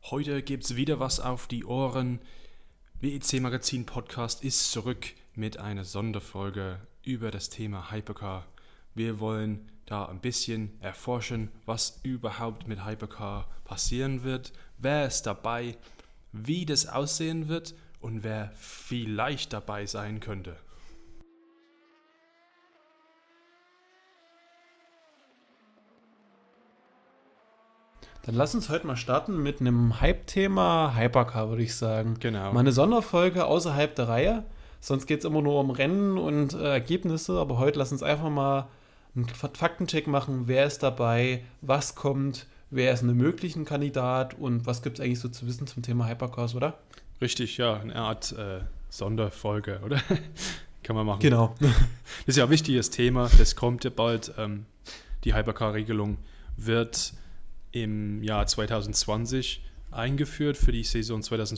Heute gibt's wieder was auf die Ohren. WEC Magazin Podcast ist zurück mit einer Sonderfolge über das Thema Hypercar. Wir wollen da ein bisschen erforschen, was überhaupt mit Hypercar passieren wird, wer ist dabei, wie das aussehen wird und wer vielleicht dabei sein könnte. Dann lass uns heute mal starten mit einem Hype-Thema, Hypercar, würde ich sagen. Genau. Mal eine Sonderfolge außerhalb der Reihe. Sonst geht es immer nur um Rennen und Ergebnisse. Aber heute lass uns einfach mal einen Faktencheck machen. Wer ist dabei? Was kommt? Wer ist ein möglicher Kandidat? Und was gibt es eigentlich so zu wissen zum Thema Hypercars, oder? Richtig, ja, eine Art Sonderfolge, oder? Kann man machen. Genau. Das ist ja ein wichtiges Thema, das kommt ja bald. Die Hypercar-Regelung wird im Jahr 2020 eingeführt für die Saison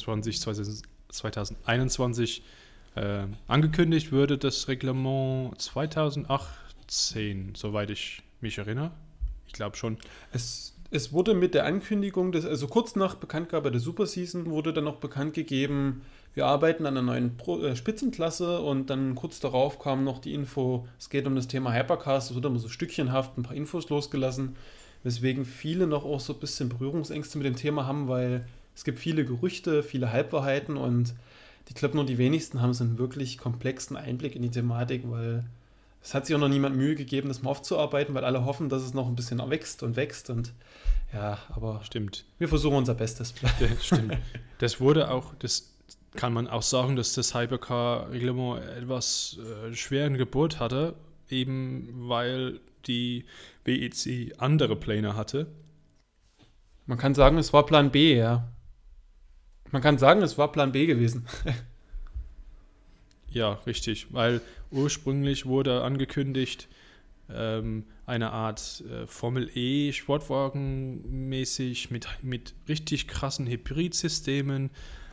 2020-2021. Angekündigt wurde das Reglement 2018, soweit ich mich erinnere. Ich glaube schon. Es wurde mit der Ankündigung, also kurz nach Bekanntgabe der Superseason, wurde dann noch bekannt gegeben, wir arbeiten an einer neuen Spitzenklasse, und dann kurz darauf kam noch die Info, es geht um das Thema Hypercars, es wurde immer so stückchenhaft ein paar Infos losgelassen, weswegen viele noch auch so ein bisschen Berührungsängste mit dem Thema haben, weil es gibt viele Gerüchte, viele Halbwahrheiten, und ich glaube nur die wenigsten haben so einen wirklich komplexen Einblick in die Thematik, weil es hat sich auch noch niemand Mühe gegeben, das mal aufzuarbeiten, weil alle hoffen, dass es noch ein bisschen wächst und ja, aber Stimmt. wir versuchen unser Bestes. Stimmt. Das wurde auch, das kann man auch sagen, dass das Hypercar-Reglement etwas schweren Geburt hatte, eben weil die WEC andere Pläne hatte. Man kann sagen, es war Plan B, ja. Man kann sagen, es war Plan B gewesen. Ja, richtig, weil ursprünglich wurde angekündigt, eine Art Formel E Sportwagen mäßig mit richtig krassen Hybridsystemen,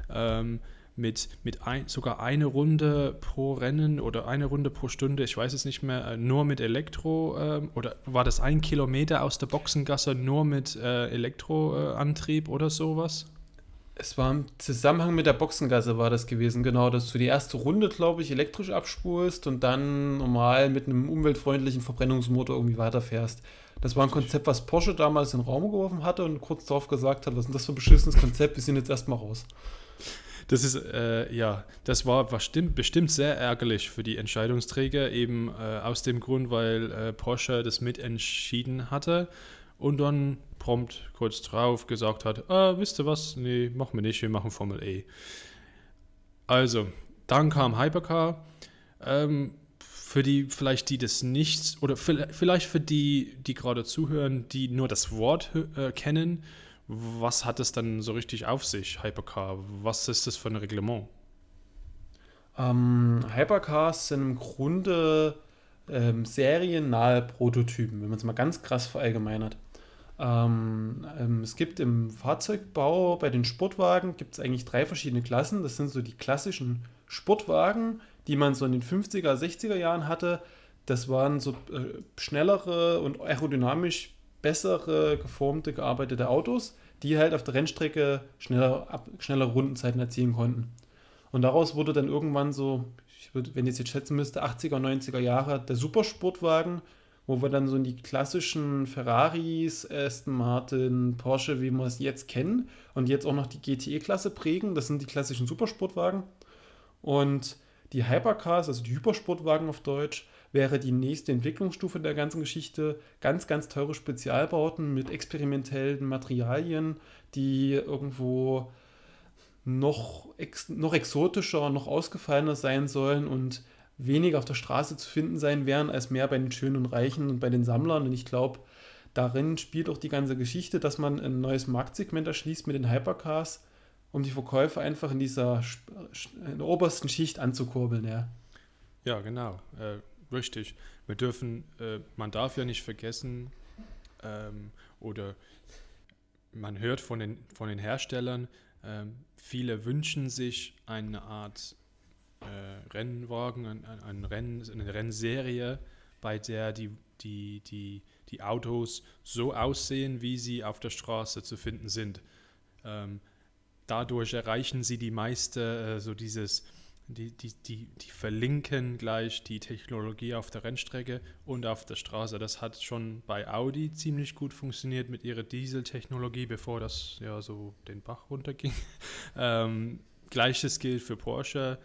sogar eine Runde pro Rennen oder eine Runde pro Stunde, ich weiß es nicht mehr, nur mit Elektro, oder war das 1 Kilometer aus der Boxengasse nur mit Elektroantrieb oder sowas? Es war im Zusammenhang mit der Boxengasse war das gewesen, genau, dass du die erste Runde, glaube ich, elektrisch abspulst und dann normal mit einem umweltfreundlichen Verbrennungsmotor irgendwie weiterfährst. Das war ein Konzept, was Porsche damals in den Raum geworfen hatte und kurz darauf gesagt hat, was ist denn das für ein beschissenes Konzept, wir sind jetzt erstmal raus. Das ist, das war bestimmt sehr ärgerlich für die Entscheidungsträger, eben aus dem Grund, weil Porsche das mitentschieden hatte und dann prompt kurz drauf gesagt hat, wisst ihr was, nee, machen wir nicht, wir machen Formel E. Also, dann kam Hypercar, für die vielleicht die das nicht, oder vielleicht für die gerade zuhören, die nur das Wort kennen, was hat es dann so richtig auf sich, Hypercar? Was ist das für ein Reglement? Hypercars sind im Grunde seriennahe Prototypen, wenn man es mal ganz krass verallgemeinert. Es gibt im Fahrzeugbau bei den Sportwagen gibt es eigentlich 3 verschiedene Klassen. Das sind so die klassischen Sportwagen, die man so in den 50er, 60er Jahren hatte. Das waren so schnellere und aerodynamisch bessere, geformte, gearbeitete Autos, die halt auf der Rennstrecke schnellere Rundenzeiten erzielen konnten. Und daraus wurde dann irgendwann so, wenn ich jetzt schätzen müsste, 80er, 90er Jahre der Supersportwagen, wo wir dann so in die klassischen Ferraris, Aston Martin, Porsche, wie wir es jetzt kennen, und jetzt auch noch die GTE-Klasse prägen. Das sind die klassischen Supersportwagen. Und die Hypercars, also die Hypersportwagen auf Deutsch, wäre die nächste Entwicklungsstufe der ganzen Geschichte. Ganz, ganz teure Spezialbauten mit experimentellen Materialien, die irgendwo noch exotischer, noch ausgefallener sein sollen und weniger auf der Straße zu finden sein werden, als mehr bei den Schönen und Reichen und bei den Sammlern. Und ich glaube, darin spielt auch die ganze Geschichte, dass man ein neues Marktsegment erschließt mit den Hypercars, um die Verkäufe einfach in in der obersten Schicht anzukurbeln. Ja, Ja, genau, richtig. Man darf ja nicht vergessen, oder man hört von den Herstellern, viele wünschen sich eine Art Rennwagen, eine Rennserie, bei der die Autos so aussehen, wie sie auf der Straße zu finden sind. Ähm, Dadurch erreichen sie die meiste, die verlinken gleich die Technologie auf der Rennstrecke und auf der Straße. Das hat schon bei Audi ziemlich gut funktioniert mit ihrer Dieseltechnologie, bevor das ja so den Bach runterging. Gleiches gilt für Porsche.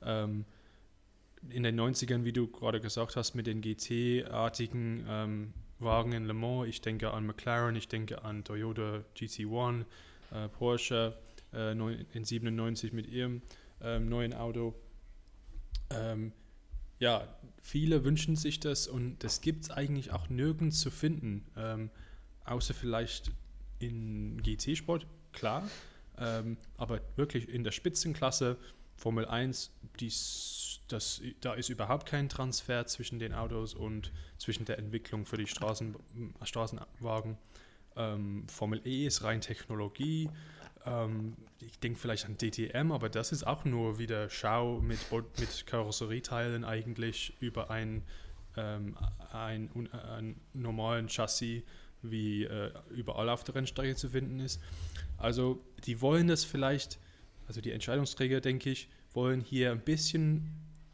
In den 90ern, wie du gerade gesagt hast, mit den GT-artigen Wagen in Le Mans, ich denke an McLaren, ich denke an Toyota GT1, Porsche in 97 mit ihrem neuen Auto. Ja, viele wünschen sich das und das gibt es eigentlich auch nirgends zu finden, außer vielleicht in GT-Sport, klar, aber wirklich in der Spitzenklasse, Formel 1, da ist überhaupt kein Transfer zwischen den Autos und zwischen der Entwicklung für die Straßenwagen. Formel E ist rein Technologie. Ich denke vielleicht an DTM, aber das ist auch nur wieder Schau mit Karosserieteilen eigentlich über einen normalen Chassis, wie überall auf der Rennstrecke zu finden ist. Also die wollen das vielleicht, also die Entscheidungsträger, denke ich, wollen hier ein bisschen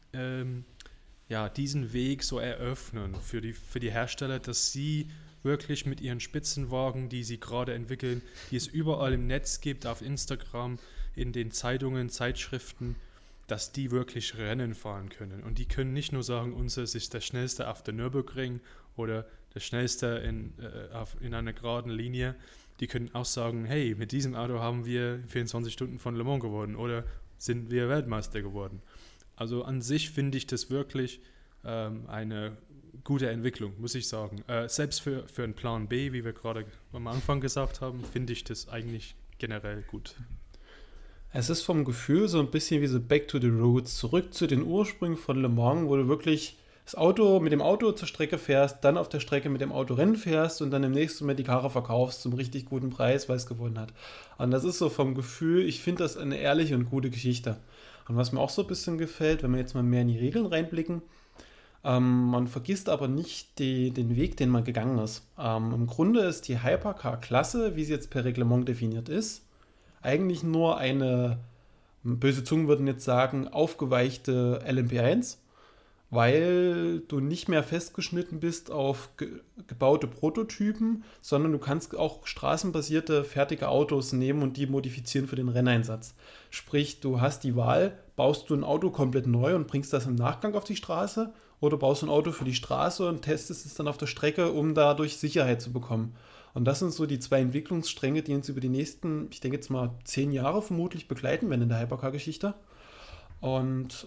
diesen Weg so eröffnen für die Hersteller, dass sie wirklich mit ihren Spitzenwagen, die sie gerade entwickeln, die es überall im Netz gibt, auf Instagram, in den Zeitungen, Zeitschriften, dass die wirklich Rennen fahren können. Und die können nicht nur sagen, unseres ist der schnellste auf der Nürburgring oder der schnellste in einer geraden Linie. Die können auch sagen, hey, mit diesem Auto haben wir 24 Stunden von Le Mans gewonnen oder sind wir Weltmeister geworden. Also an sich finde ich das wirklich eine gute Entwicklung, muss ich sagen. Selbst für einen Plan B, wie wir gerade am Anfang gesagt haben, finde ich das eigentlich generell gut. Es ist vom Gefühl so ein bisschen wie so Back to the Roots, zurück zu den Ursprüngen von Le Mans, wo du wirklich mit dem Auto zur Strecke fährst, dann auf der Strecke mit dem Auto Rennen fährst und dann im nächsten Mal die Karre verkaufst zum richtig guten Preis, weil es gewonnen hat. Und das ist so vom Gefühl, ich finde das eine ehrliche und gute Geschichte. Und was mir auch so ein bisschen gefällt, wenn wir jetzt mal mehr in die Regeln reinblicken, man vergisst aber nicht den Weg, den man gegangen ist. Im Grunde ist die Hypercar-Klasse, wie sie jetzt per Reglement definiert ist, eigentlich nur eine, böse Zungen würden jetzt sagen, aufgeweichte LMP1, weil du nicht mehr festgeschnitten bist auf gebaute Prototypen, sondern du kannst auch straßenbasierte fertige Autos nehmen und die modifizieren für den Renneinsatz. Sprich, du hast die Wahl, baust du ein Auto komplett neu und bringst das im Nachgang auf die Straße oder baust du ein Auto für die Straße und testest es dann auf der Strecke, um dadurch Sicherheit zu bekommen. Und das sind so die zwei Entwicklungsstränge, die uns über die nächsten, ich denke jetzt mal 10 Jahre vermutlich begleiten werden in der Hypercar-Geschichte. Und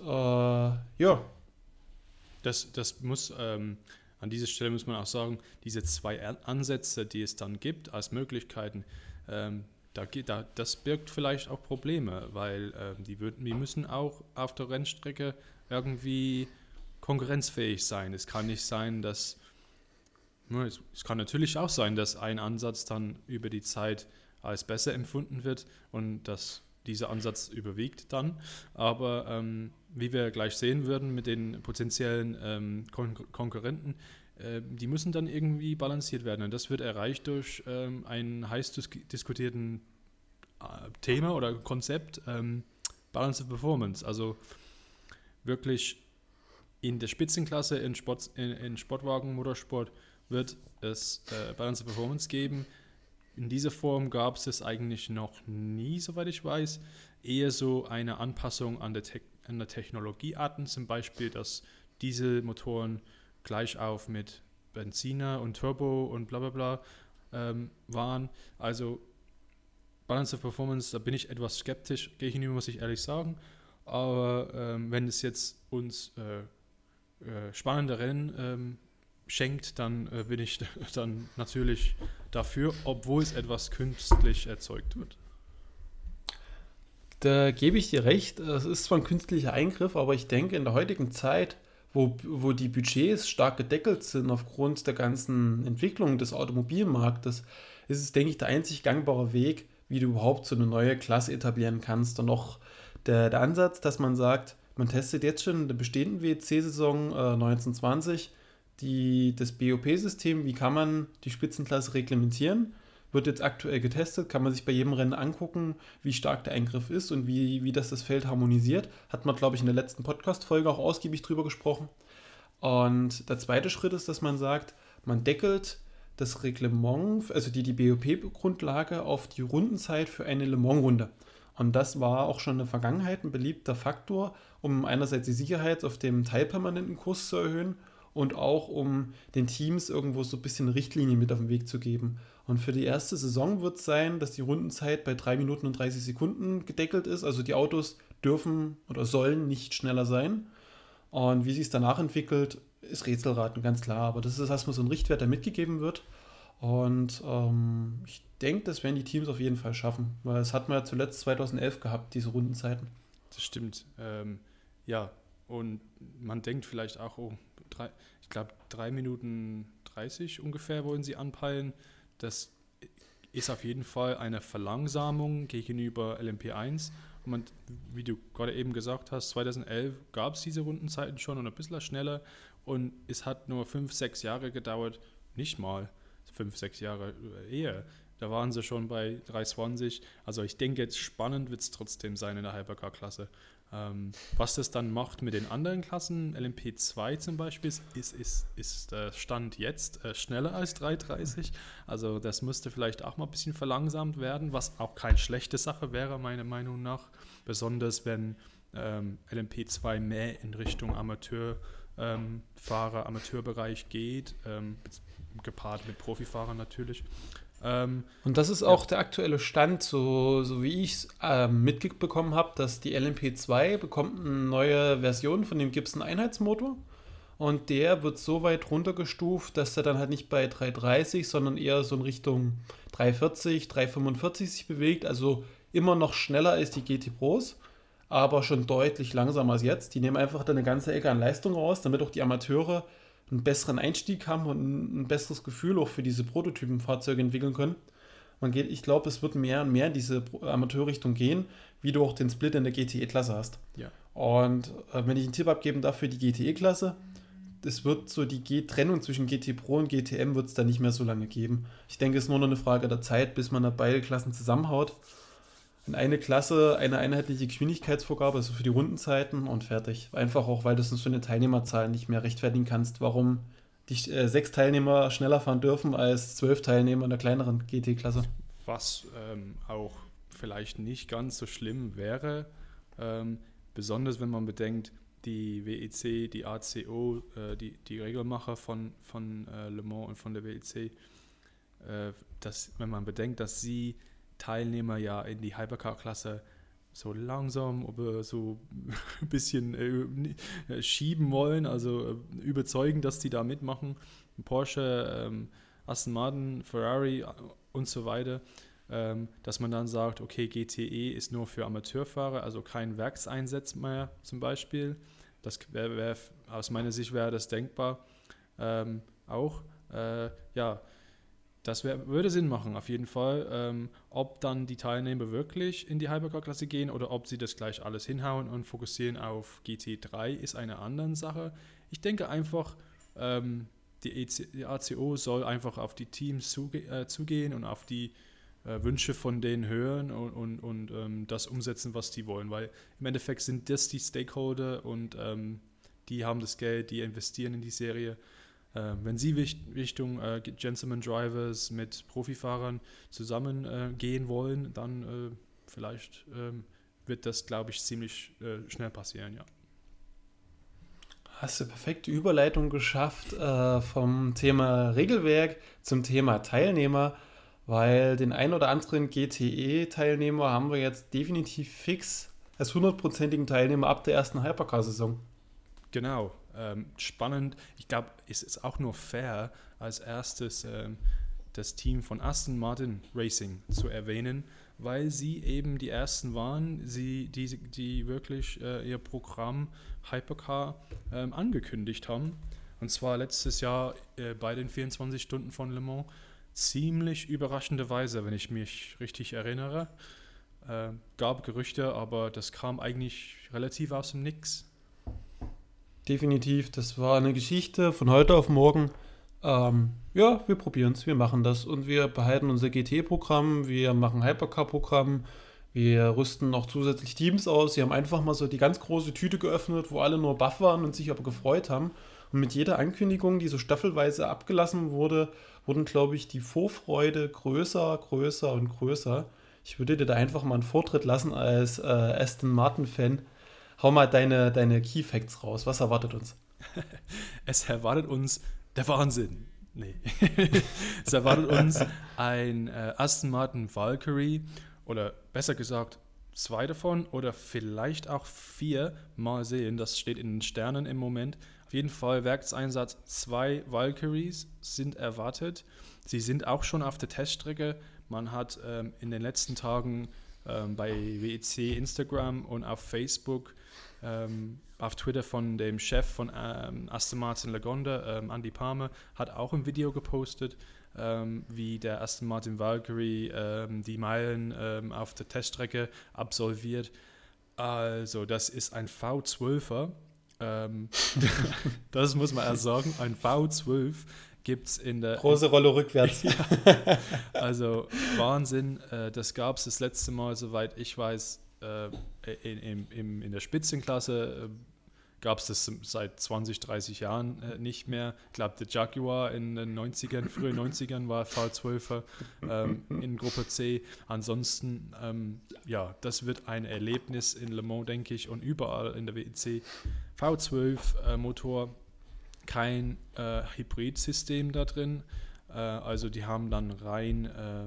Das muss, an dieser Stelle muss man auch sagen, diese zwei Ansätze, die es dann gibt als Möglichkeiten, das birgt vielleicht auch Probleme, weil die müssen auch auf der Rennstrecke irgendwie konkurrenzfähig sein. Es kann nicht sein, es kann natürlich auch sein, dass ein Ansatz dann über die Zeit als besser empfunden wird und dass dieser Ansatz überwiegt dann, aber wie wir gleich sehen würden mit den potenziellen Konkurrenten, die müssen dann irgendwie balanciert werden und das wird erreicht durch ein heiß diskutierten Thema oder Konzept, Balance of Performance, also wirklich in der Spitzenklasse in Sportwagen, Motorsport wird es Balance of Performance geben. In dieser Form gab es eigentlich noch nie, soweit ich weiß. Eher so eine Anpassung an der Technologiearten, zum Beispiel, dass Dieselmotoren gleich auf mit Benziner und Turbo und bla bla bla waren. Also Balance of Performance, da bin ich etwas skeptisch gegenüber, muss ich ehrlich sagen. Aber wenn es jetzt uns spannende Rennen schenkt, dann bin ich dann natürlich dafür, obwohl es etwas künstlich erzeugt wird. Da gebe ich dir recht, es ist zwar ein künstlicher Eingriff, aber ich denke, in der heutigen Zeit, wo die Budgets stark gedeckelt sind aufgrund der ganzen Entwicklung des Automobilmarktes, ist es, denke ich, der einzig gangbare Weg, wie du überhaupt so eine neue Klasse etablieren kannst. Und auch der Ansatz, dass man sagt, man testet jetzt schon in der bestehenden WEC-Saison 1920 das BOP-System, wie kann man die Spitzenklasse reglementieren? wird jetzt aktuell getestet, kann man sich bei jedem Rennen angucken, wie stark der Eingriff ist und wie das Feld harmonisiert. Hat man, glaube ich, in der letzten Podcast-Folge auch ausgiebig drüber gesprochen. Und der zweite Schritt ist, dass man sagt, man deckelt das Reglement, also die BOP-Grundlage auf die Rundenzeit für eine Le Mans-Runde. Und das war auch schon in der Vergangenheit ein beliebter Faktor, um einerseits die Sicherheit auf dem teilpermanenten Kurs zu erhöhen und auch um den Teams irgendwo so ein bisschen Richtlinien mit auf den Weg zu geben. Und für die erste Saison wird es sein, dass die Rundenzeit bei 3 Minuten und 30 Sekunden gedeckelt ist. Also die Autos dürfen oder sollen nicht schneller sein. Und wie sich es danach entwickelt, ist Rätselraten, ganz klar. Aber das ist erstmal so ein Richtwert, der mitgegeben wird. Und ich denke, das werden die Teams auf jeden Fall schaffen. Weil das hatten wir ja zuletzt 2011 gehabt, diese Rundenzeiten. Das stimmt. Ja, und man denkt vielleicht auch, ich glaube 3 Minuten 30 ungefähr wollen sie anpeilen. Das ist auf jeden Fall eine Verlangsamung gegenüber LMP1. Und wie du gerade eben gesagt hast, 2011 gab es diese Rundenzeiten schon und ein bisschen schneller. Und es hat nur 5-6 Jahre gedauert, nicht mal 5-6 Jahre eher. Da waren sie schon bei 3,20. Also ich denke, jetzt spannend wird es trotzdem sein in der Hypercar-Klasse. Was das dann macht mit den anderen Klassen, LMP2 zum Beispiel, ist der Stand jetzt schneller als 3,30. Also das müsste vielleicht auch mal ein bisschen verlangsamt werden, was auch keine schlechte Sache wäre, meiner Meinung nach. Besonders wenn LMP2 mehr in Richtung Amateurbereich geht, gepaart mit Profifahrern natürlich. Und das ist auch der aktuelle Stand, so wie ich es mitbekommen habe, dass die LMP2 bekommt eine neue Version von dem Gibson Einheitsmotor und der wird so weit runtergestuft, dass er dann halt nicht bei 330, sondern eher so in Richtung 340, 345 sich bewegt, also immer noch schneller als die GT Pros, aber schon deutlich langsamer als jetzt. Die nehmen einfach dann eine ganze Ecke an Leistung raus, damit auch die Amateure einen besseren Einstieg haben und ein besseres Gefühl auch für diese Prototypenfahrzeuge entwickeln können. Ich glaube, es wird mehr und mehr in diese Amateurrichtung gehen, wie du auch den Split in der GTE-Klasse hast. Ja. Und wenn ich einen Tipp abgeben darf für die GTE-Klasse, es wird so die Trennung zwischen GT Pro und GTM wird es da nicht mehr so lange geben. Ich denke, es ist nur noch eine Frage der Zeit, bis man da beide Klassen zusammenhaut. In eine Klasse, eine einheitliche Geschwindigkeitsvorgabe, also für die Rundenzeiten und fertig. Einfach auch, weil du sonst für eine Teilnehmerzahl nicht mehr rechtfertigen kannst, warum die 6 Teilnehmer schneller fahren dürfen als 12 Teilnehmer in der kleineren GT-Klasse. Was auch vielleicht nicht ganz so schlimm wäre, besonders wenn man bedenkt, die WEC, die ACO, die Regelmacher von Le Mans und von der WEC, wenn man bedenkt, dass sie Teilnehmer ja in die Hypercar-Klasse so langsam, aber so ein bisschen schieben wollen, also überzeugen, dass die da mitmachen. Porsche, Aston Martin, Ferrari und so weiter, dass man dann sagt, okay, GTE ist nur für Amateurfahrer, also kein Werkseinsatz mehr zum Beispiel. Das aus meiner Sicht wäre das denkbar. Auch, ja, das würde Sinn machen, auf jeden Fall. Ob dann die Teilnehmer wirklich in die Hypercar-Klasse gehen oder ob sie das gleich alles hinhauen und fokussieren auf GT3, ist eine andere Sache. Ich denke einfach, die ACO soll einfach auf die Teams zugehen und auf die Wünsche von denen hören und das umsetzen, was die wollen. Weil im Endeffekt sind das die Stakeholder und die haben das Geld, die investieren in die Serie. Wenn sie Richtung Gentleman Drivers mit Profifahrern zusammen gehen wollen, dann vielleicht wird das, glaube ich, ziemlich schnell passieren, ja. Hast du perfekte Überleitung geschafft vom Thema Regelwerk zum Thema Teilnehmer, weil den ein oder anderen GTE-Teilnehmer haben wir jetzt definitiv fix als 100%igen Teilnehmer ab der ersten Hypercar-Saison. Genau. Spannend. Ich glaube, es ist auch nur fair, als erstes das Team von Aston Martin Racing zu erwähnen, weil sie eben die ersten waren, die wirklich ihr Programm Hypercar angekündigt haben. Und zwar letztes Jahr bei den 24 Stunden von Le Mans. Ziemlich überraschenderweise, wenn ich mich richtig erinnere. Gab Gerüchte, aber das kam eigentlich relativ aus dem Nix. Definitiv, das war eine Geschichte von heute auf morgen. Ja, wir probieren es, wir machen das und wir behalten unser GT-Programm, wir machen Hypercar-Programm, wir rüsten noch zusätzlich Teams aus. Sie haben einfach mal so die ganz große Tüte geöffnet, wo alle nur baff waren und sich aber gefreut haben. Und mit jeder Ankündigung, die so staffelweise abgelassen wurde, wurden, glaube ich, die Vorfreude größer, größer und größer. Ich würde dir da einfach mal einen Vortritt lassen als Aston Martin-Fan. Hau mal deine Key Facts raus. Was erwartet uns? Es erwartet uns der Wahnsinn. Nee. Es erwartet uns ein Aston Martin Valkyrie oder besser gesagt 2 davon oder vielleicht auch 4. Mal sehen, das steht in den Sternen im Moment. Auf jeden Fall Werkseinsatz 2 Valkyries sind erwartet. Sie sind auch schon auf der Teststrecke. Man hat in den letzten Tagen bei WEC Instagram und auf Facebook auf Twitter von dem Chef von Aston Martin Lagonda, Andy Palmer, hat auch ein Video gepostet, wie der Aston Martin Valkyrie die Meilen auf der Teststrecke absolviert. Also das ist ein V12er. Das muss man erst sagen. Ein V12 gibt es in der... Große Rolle rückwärts. Ja, also Wahnsinn. Das gab es das letzte Mal, soweit ich weiß, in der Spitzenklasse. Gab es das seit 20, 30 Jahren nicht mehr. Ich glaube, der Jaguar in den 90ern, frühen 90ern war V12er in Gruppe C. Ansonsten, ja, das wird ein Erlebnis in Le Mans, denke ich, und überall in der WEC. V12 Motor, kein Hybridsystem da drin. Also die haben dann rein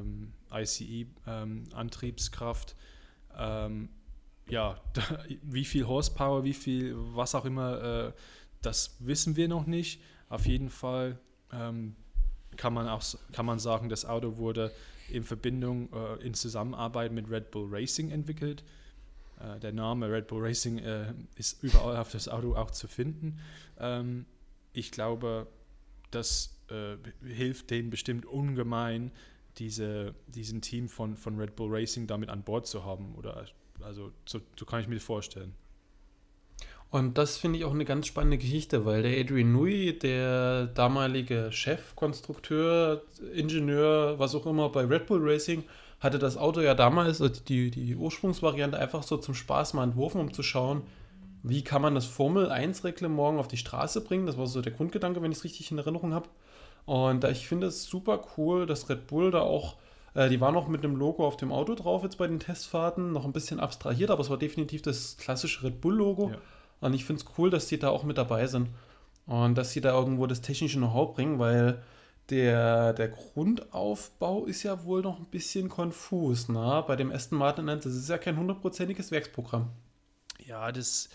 ICE-Antriebskraft. Ja, wie viel Horsepower, wie viel, was auch immer, das wissen wir noch nicht. Auf jeden Fall kann man sagen, das Auto wurde in Verbindung, in Zusammenarbeit mit Red Bull Racing entwickelt. Der Name Red Bull Racing ist überall auf das Auto auch zu finden. Ich glaube, das hilft denen bestimmt ungemein, diesen Team von Red Bull Racing damit an Bord zu haben. Also so kann ich mir das vorstellen. Und das finde ich auch eine ganz spannende Geschichte, weil der Adrian Newey, der damalige Chef, Konstrukteur, Ingenieur, was auch immer bei Red Bull Racing, hatte das Auto ja damals, also die Ursprungsvariante, einfach so zum Spaß mal entworfen, um zu schauen, wie kann man das Formel-1-Reglement auf die Straße bringen. Das war so der Grundgedanke, wenn ich es richtig in Erinnerung habe. Und ich finde es super cool, dass Red Bull da auch, die war noch mit einem Logo auf dem Auto drauf jetzt bei den Testfahrten, noch ein bisschen abstrahiert, aber es war definitiv das klassische Red Bull-Logo. Ja. Und ich finde es cool, dass die da auch mit dabei sind. Und dass sie da irgendwo das technische Know-how bringen, weil der Grundaufbau ist ja wohl noch ein bisschen konfus. Ne? Bei dem Aston Martin, das ist ja kein 100%iges Werksprogramm. Ja, das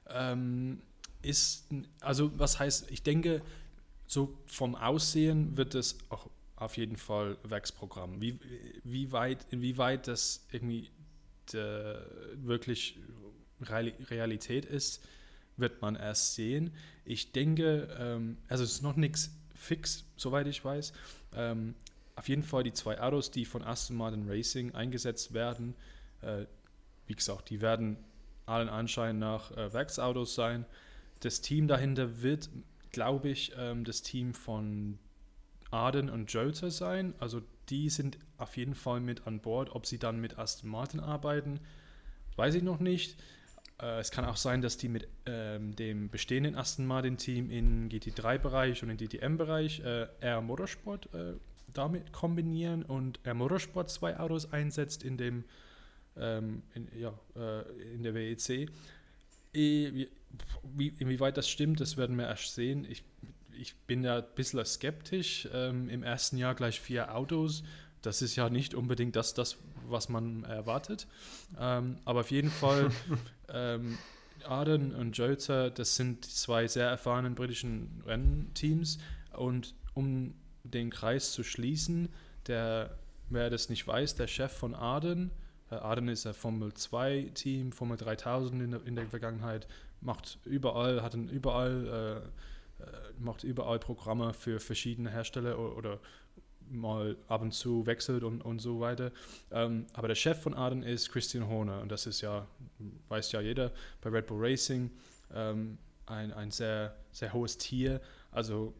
ist, also was heißt, ich denke, so vom Aussehen wird es auch auf jeden Fall Werksprogramm. Inwieweit das irgendwie wirklich Realität ist, wird man erst sehen. Ich denke, also es ist noch nichts fix, soweit ich weiß. Auf jeden Fall die 2 Autos, die von Aston Martin Racing eingesetzt werden, wie gesagt, die werden allen Anschein nach Werksautos sein. Das Team dahinter wird, glaube ich, das Team von Arden und Jolter sein. Also die sind auf jeden Fall mit an Bord. Ob sie dann mit Aston Martin arbeiten, weiß ich noch nicht. Es kann auch sein, dass die mit dem bestehenden Aston Martin-Team im GT3-Bereich und im DTM-Bereich R Motorsport damit kombinieren und R Motorsport 2 Autos einsetzt in der WEC. Inwieweit das stimmt, das werden wir erst sehen. Ich bin da ein bisschen skeptisch. Im ersten Jahr gleich 4 Autos. Das ist ja nicht unbedingt das was man erwartet. Aber auf jeden Fall, Arden und Jolter, das sind die 2 sehr erfahrenen britischen Rennteams. Und um den Kreis zu schließen, wer das nicht weiß, der Chef von Arden ist ein Formel 2 Team, Formel 3000 in der Vergangenheit, macht überall Programme für verschiedene Hersteller oder mal ab und zu wechselt und so weiter. Aber der Chef von Arden ist Christian Horner und das ist ja, weiß ja jeder, bei Red Bull Racing ein sehr, sehr hohes Tier. Also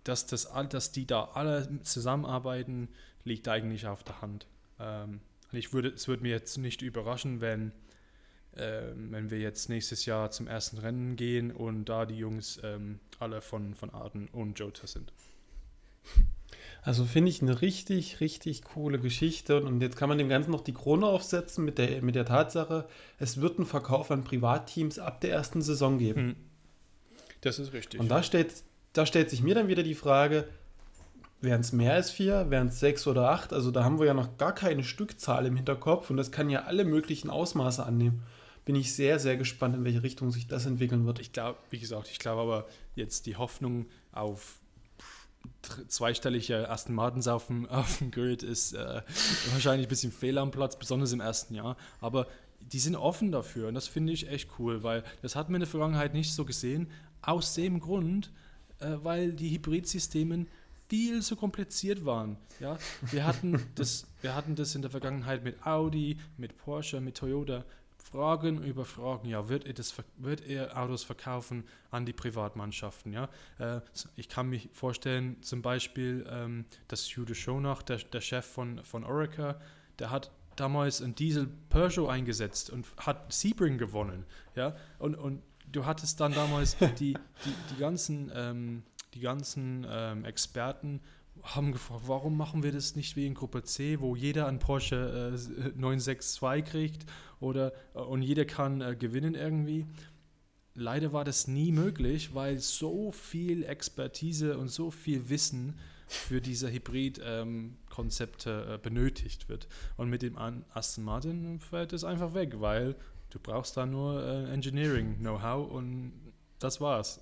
dass die da alle zusammenarbeiten, liegt eigentlich auf der Hand. Es würde mir jetzt nicht überraschen, wenn wir jetzt nächstes Jahr zum ersten Rennen gehen und da die Jungs alle von Arden und Jota sind. Also finde ich eine richtig, richtig coole Geschichte. Und jetzt kann man dem Ganzen noch die Krone aufsetzen mit der Tatsache, es wird einen Verkauf an Privatteams ab der ersten Saison geben. Das ist richtig. Und da stellt sich mir dann wieder die Frage, wären es mehr als 4, wären es 6 oder 8? Also da haben wir ja noch gar keine Stückzahl im Hinterkopf und das kann ja alle möglichen Ausmaße annehmen. Bin ich sehr, sehr gespannt, in welche Richtung sich das entwickeln wird. Ich glaube aber jetzt die Hoffnung auf zweistellige Aston Martins auf dem Grid ist wahrscheinlich ein bisschen fehl am Platz, besonders im ersten Jahr. Aber die sind offen dafür und das finde ich echt cool, weil das hat man in der Vergangenheit nicht so gesehen. Aus dem Grund, weil die Hybridsysteme viel zu kompliziert waren. Ja? Wir hatten das in der Vergangenheit mit Audi, mit Porsche, mit Toyota. Fragen über Fragen, ja, wird ihr Autos verkaufen an die Privatmannschaften, ja? Ich kann mich vorstellen, zum Beispiel, dass Hugh de Schonach, der Chef von Orica, der hat damals einen Diesel Peugeot eingesetzt und hat Sebring gewonnen, ja? Und du hattest dann damals die ganzen Experten haben gefragt, warum machen wir das nicht wie in Gruppe C, wo jeder einen Porsche 962 kriegt und jeder kann gewinnen irgendwie. Leider war das nie möglich, weil so viel Expertise und so viel Wissen für diese Hybrid-Konzepte benötigt wird. Und mit dem Aston Martin fällt es einfach weg, weil du brauchst da nur Engineering-Know-how und das war's.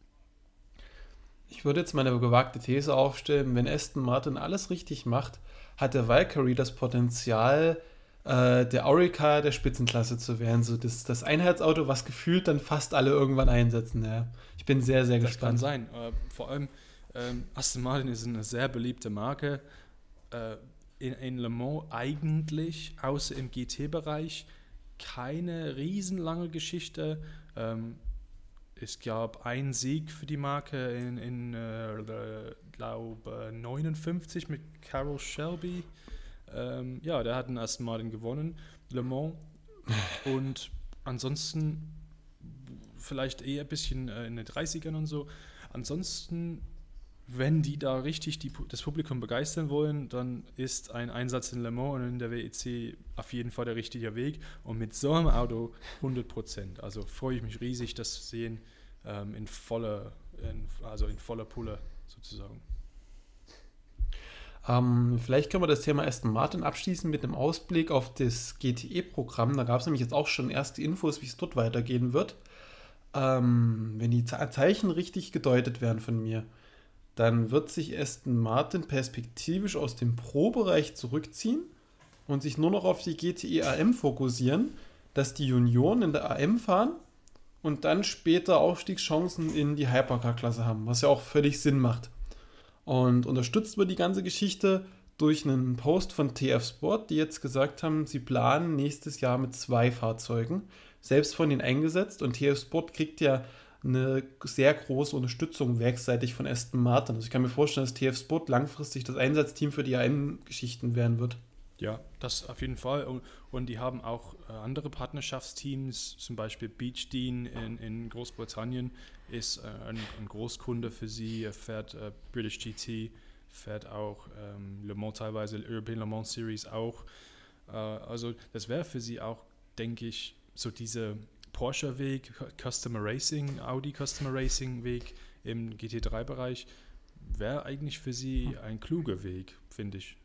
Ich würde jetzt mal eine gewagte These aufstellen, wenn Aston Martin alles richtig macht, hat der Valkyrie das Potenzial, der Orica der Spitzenklasse zu werden. So das Einheitsauto, was gefühlt dann fast alle irgendwann einsetzen. Ja. Ich bin sehr, sehr gespannt. Das kann sein. Vor allem Aston Martin ist eine sehr beliebte Marke. In Le Mans eigentlich, außer im GT-Bereich, keine riesenlange Geschichte. Es gab einen Sieg für die Marke in glaube 59 mit Carroll Shelby. Der hat einen Aston Martin gewonnen, Le Mans. Und ansonsten vielleicht eher ein bisschen in den 30ern und so. Ansonsten, wenn die da richtig das Publikum begeistern wollen, dann ist ein Einsatz in Le Mans und in der WEC auf jeden Fall der richtige Weg. Und mit so einem Auto 100%. Also freue ich mich riesig, das zu sehen in voller Pulle sozusagen. Vielleicht können wir das Thema Aston Martin abschließen mit einem Ausblick auf das GTE-Programm. Da gab es nämlich jetzt auch schon erste Infos, wie es dort weitergehen wird. Wenn die Zeichen richtig gedeutet werden von mir, dann wird sich Aston Martin perspektivisch aus dem Pro-Bereich zurückziehen und sich nur noch auf die GTE AM fokussieren, dass die Junioren in der AM fahren und dann später Aufstiegschancen in die Hypercar-Klasse haben, was ja auch völlig Sinn macht. Und unterstützt wird die ganze Geschichte durch einen Post von TF Sport, die jetzt gesagt haben, sie planen nächstes Jahr mit 2 Fahrzeugen, selbst von denen eingesetzt. Und TF Sport kriegt ja eine sehr große Unterstützung werksseitig von Aston Martin. Also ich kann mir vorstellen, dass TF Sport langfristig das Einsatzteam für die AM-Geschichten werden wird. Ja, das auf jeden Fall. Und die haben auch andere Partnerschaftsteams, zum Beispiel Beechdean in Großbritannien ist ein Großkunde für sie. Er fährt British GT, fährt auch Le Mans teilweise, European Le Mans Series auch. Also das wäre für sie auch, denke ich, so diese Porsche-Weg, Customer Racing, Audi Customer Racing Weg im GT3-Bereich, wäre eigentlich für sie ein kluger Weg, finde ich.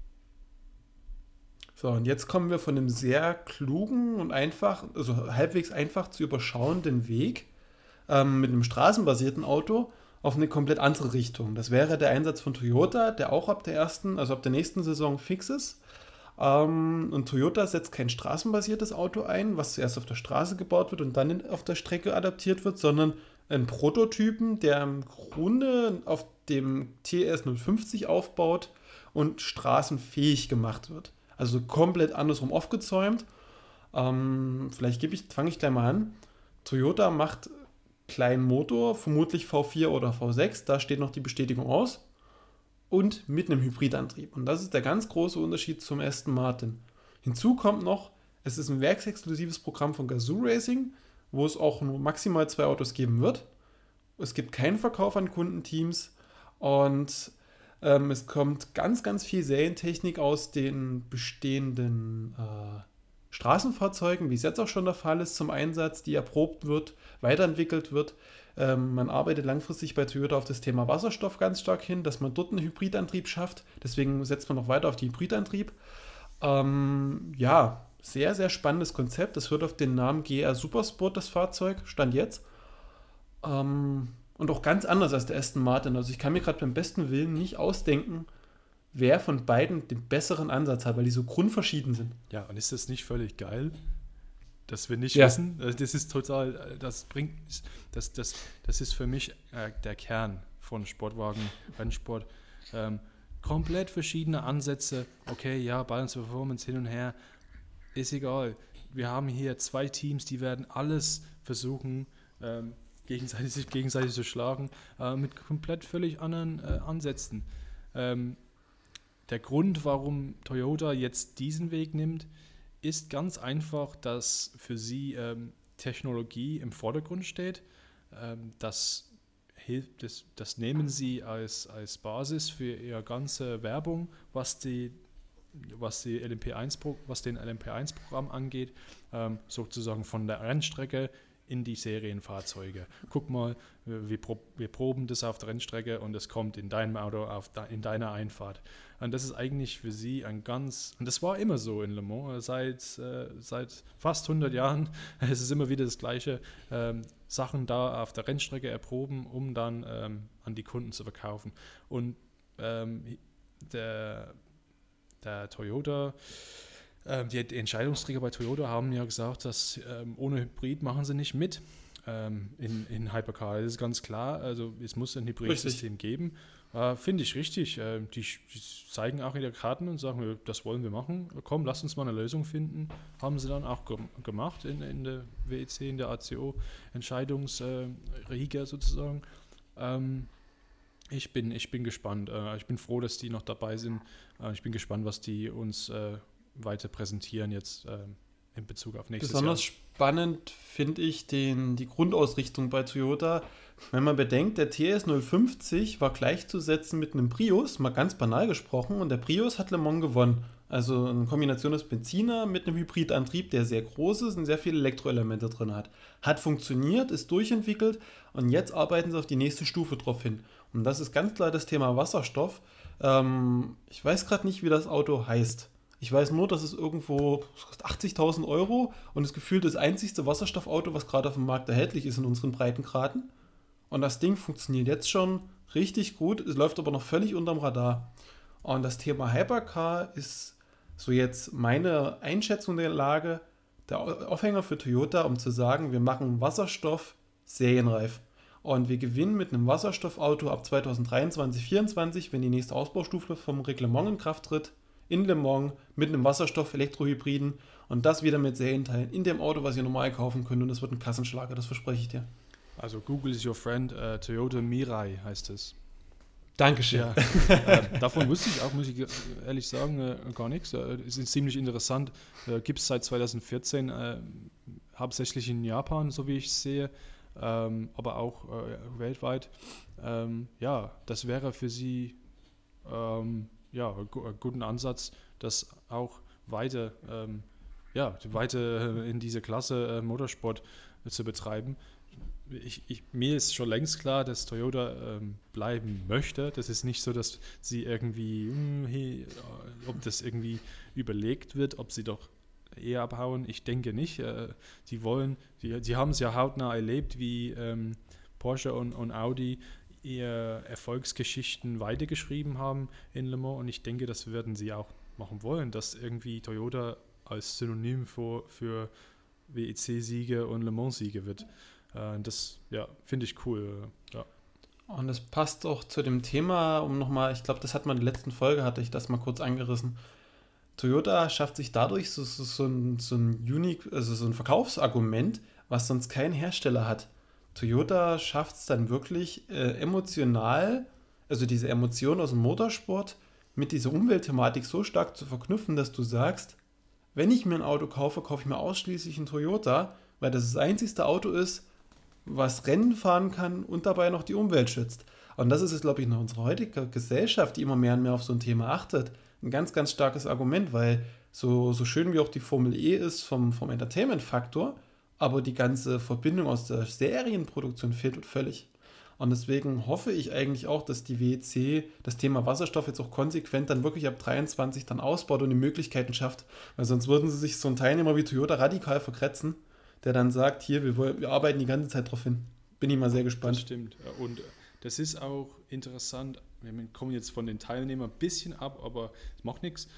So, und jetzt kommen wir von einem sehr klugen und also halbwegs einfach zu überschauenden Weg mit einem straßenbasierten Auto auf eine komplett andere Richtung. Das wäre der Einsatz von Toyota, der auch ab der nächsten Saison fix ist. Und Toyota setzt kein straßenbasiertes Auto ein, was zuerst auf der Straße gebaut wird und dann auf der Strecke adaptiert wird, sondern einen Prototypen, der im Grunde auf dem TS 050 aufbaut und straßenfähig gemacht wird. Also komplett andersrum aufgezäumt. Fange ich gleich mal an. Toyota macht kleinen Motor, vermutlich V4 oder V6, da steht noch die Bestätigung aus, und mit einem Hybridantrieb. Und das ist der ganz große Unterschied zum Aston Martin. Hinzu kommt noch, es ist ein werksexklusives Programm von Gazoo Racing, wo es auch nur maximal 2 Autos geben wird. Es gibt keinen Verkauf an Kundenteams und es kommt ganz, ganz viel Serientechnik aus den bestehenden Straßenfahrzeugen, wie es jetzt auch schon der Fall ist, zum Einsatz, die erprobt wird, weiterentwickelt wird. Man arbeitet langfristig bei Toyota auf das Thema Wasserstoff ganz stark hin, dass man dort einen Hybridantrieb schafft. Deswegen setzt man noch weiter auf den Hybridantrieb. Ja, sehr, sehr spannendes Konzept. Das hört auf den Namen GR Supersport, das Fahrzeug, Stand jetzt. Und auch ganz anders als der Aston Martin. Also ich kann mir gerade beim besten Willen nicht ausdenken, wer von beiden den besseren Ansatz hat, weil die so grundverschieden sind. Ja, und ist das nicht völlig geil, dass wir nicht wissen? Das ist total, das ist für mich der Kern von Sportwagen, Rennsport. Komplett verschiedene Ansätze. Okay, ja, Balance Performance hin und her, ist egal. Wir haben hier 2 Teams, die werden alles versuchen, sich gegenseitig zu schlagen, mit komplett völlig anderen Ansätzen. Der Grund, warum Toyota jetzt diesen Weg nimmt, ist ganz einfach, dass für sie Technologie im Vordergrund steht. Das nehmen sie als Basis für ihre ganze Werbung, was den LMP1-Programm angeht, sozusagen von der Rennstrecke in die Serienfahrzeuge. Guck mal, wir proben das auf der Rennstrecke und es kommt in deinem Auto in deiner Einfahrt. Und das ist eigentlich für sie und das war immer so in Le Mans, seit fast 100 Jahren, es ist immer wieder das Gleiche, Sachen da auf der Rennstrecke erproben, um dann an die Kunden zu verkaufen. Und der Toyota, die Entscheidungsträger bei Toyota haben ja gesagt, dass ohne Hybrid machen sie nicht mit in Hypercar. Das ist ganz klar. Also es muss ein Hybridsystem geben. Finde ich richtig. Die zeigen auch in der Karten und sagen, das wollen wir machen. Komm, lass uns mal eine Lösung finden. Haben sie dann auch gemacht in der WEC, in der ACO Entscheidungsriege sozusagen. Ich bin gespannt. Ich bin froh, dass die noch dabei sind. Ich bin gespannt, was die uns weiter präsentieren jetzt in Bezug auf nächstes Besonders Jahr. Spannend finde ich die Grundausrichtung bei Toyota. Wenn man bedenkt, der TS 050 war gleichzusetzen mit einem Prius, mal ganz banal gesprochen, und der Prius hat Le Mans gewonnen. Also eine Kombination aus Benziner mit einem Hybridantrieb, der sehr groß ist und sehr viele Elektroelemente drin hat. Hat funktioniert, ist durchentwickelt und jetzt arbeiten sie auf die nächste Stufe drauf hin. Und das ist ganz klar das Thema Wasserstoff. Ich weiß gerade nicht, wie das Auto heißt. Ich weiß nur, dass es irgendwo 80.000 € und das gefühlt das einzigste Wasserstoffauto, was gerade auf dem Markt erhältlich ist in unseren Breitengraden. Und das Ding funktioniert jetzt schon richtig gut, es läuft aber noch völlig unterm Radar. Und das Thema Hypercar ist so jetzt meine Einschätzung der Lage, der Aufhänger für Toyota, um zu sagen, wir machen Wasserstoff serienreif. Und wir gewinnen mit einem Wasserstoffauto ab 2023, 2024, wenn die nächste Ausbaustufe vom Reglement in Kraft tritt, in Le Mans mit einem Wasserstoff-Elektrohybriden und das wieder mit Serienteilen in dem Auto, was ihr normal kaufen könnt, und das wird ein Kassenschlager, das verspreche ich dir. Also Google is your friend, Toyota Mirai heißt es. Dankeschön. Ja, davon wusste ich auch, muss ich ehrlich sagen, gar nichts. Es ist ziemlich interessant. Gibt es seit 2014 hauptsächlich in Japan, so wie ich es sehe, aber auch weltweit. Ja, das wäre für sie einen guten Ansatz, das auch weiter in diese Klasse Motorsport zu betreiben. Mir ist schon längst klar, dass Toyota bleiben möchte. Das ist nicht so, dass sie irgendwie, ob das irgendwie überlegt wird, ob sie doch eher abhauen. Ich denke nicht. Die haben es ja hautnah erlebt, wie Porsche und Audi ihre Erfolgsgeschichten weitergeschrieben haben in Le Mans, und ich denke, das werden sie auch machen wollen, dass irgendwie Toyota als Synonym für WEC-Siege und Le Mans-Siege wird. Das finde ich cool. Ja. Und es passt auch zu dem Thema, ich glaube, das hat man in der letzten Folge, hatte ich das mal kurz angerissen. Toyota schafft sich dadurch so ein Verkaufsargument, was sonst kein Hersteller hat. Toyota schafft es dann wirklich emotional, also diese Emotion aus dem Motorsport mit dieser Umweltthematik so stark zu verknüpfen, dass du sagst, wenn ich mir ein Auto kaufe, kaufe ich mir ausschließlich ein Toyota, weil das einzigste Auto ist, was Rennen fahren kann und dabei noch die Umwelt schützt. Und das ist es, glaube ich, in unserer heutigen Gesellschaft, die immer mehr und mehr auf so ein Thema achtet, ein ganz, ganz starkes Argument, weil so schön wie auch die Formel E ist vom Entertainment-Faktor, aber die ganze Verbindung aus der Serienproduktion fehlt völlig. Und deswegen hoffe ich eigentlich auch, dass die WEC das Thema Wasserstoff jetzt auch konsequent dann wirklich ab 23 dann ausbaut und die Möglichkeiten schafft. Weil sonst würden sie sich so einen Teilnehmer wie Toyota radikal verkratzen, der dann sagt, hier, wir arbeiten die ganze Zeit drauf hin. Bin ich mal sehr gespannt. Das stimmt. Und das ist auch interessant. Wir kommen jetzt von den Teilnehmern ein bisschen ab, aber es macht nichts.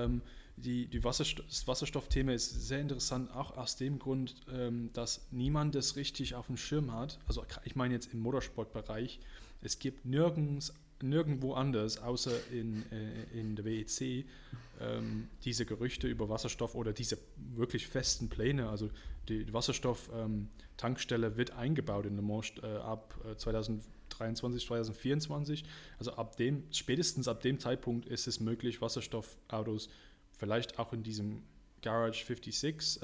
Das Wasserstoffthema ist sehr interessant, auch aus dem Grund, dass niemand das richtig auf dem Schirm hat. Also ich meine jetzt im Motorsportbereich, es gibt nirgendwo anders, außer in der WEC, diese Gerüchte über Wasserstoff oder diese wirklich festen Pläne. Also die Wasserstoff-Tankstelle wird eingebaut in Le Mans ab 2023, 2024. Also spätestens ab dem Zeitpunkt ist es möglich, Wasserstoffautos vielleicht auch in diesem Garage 56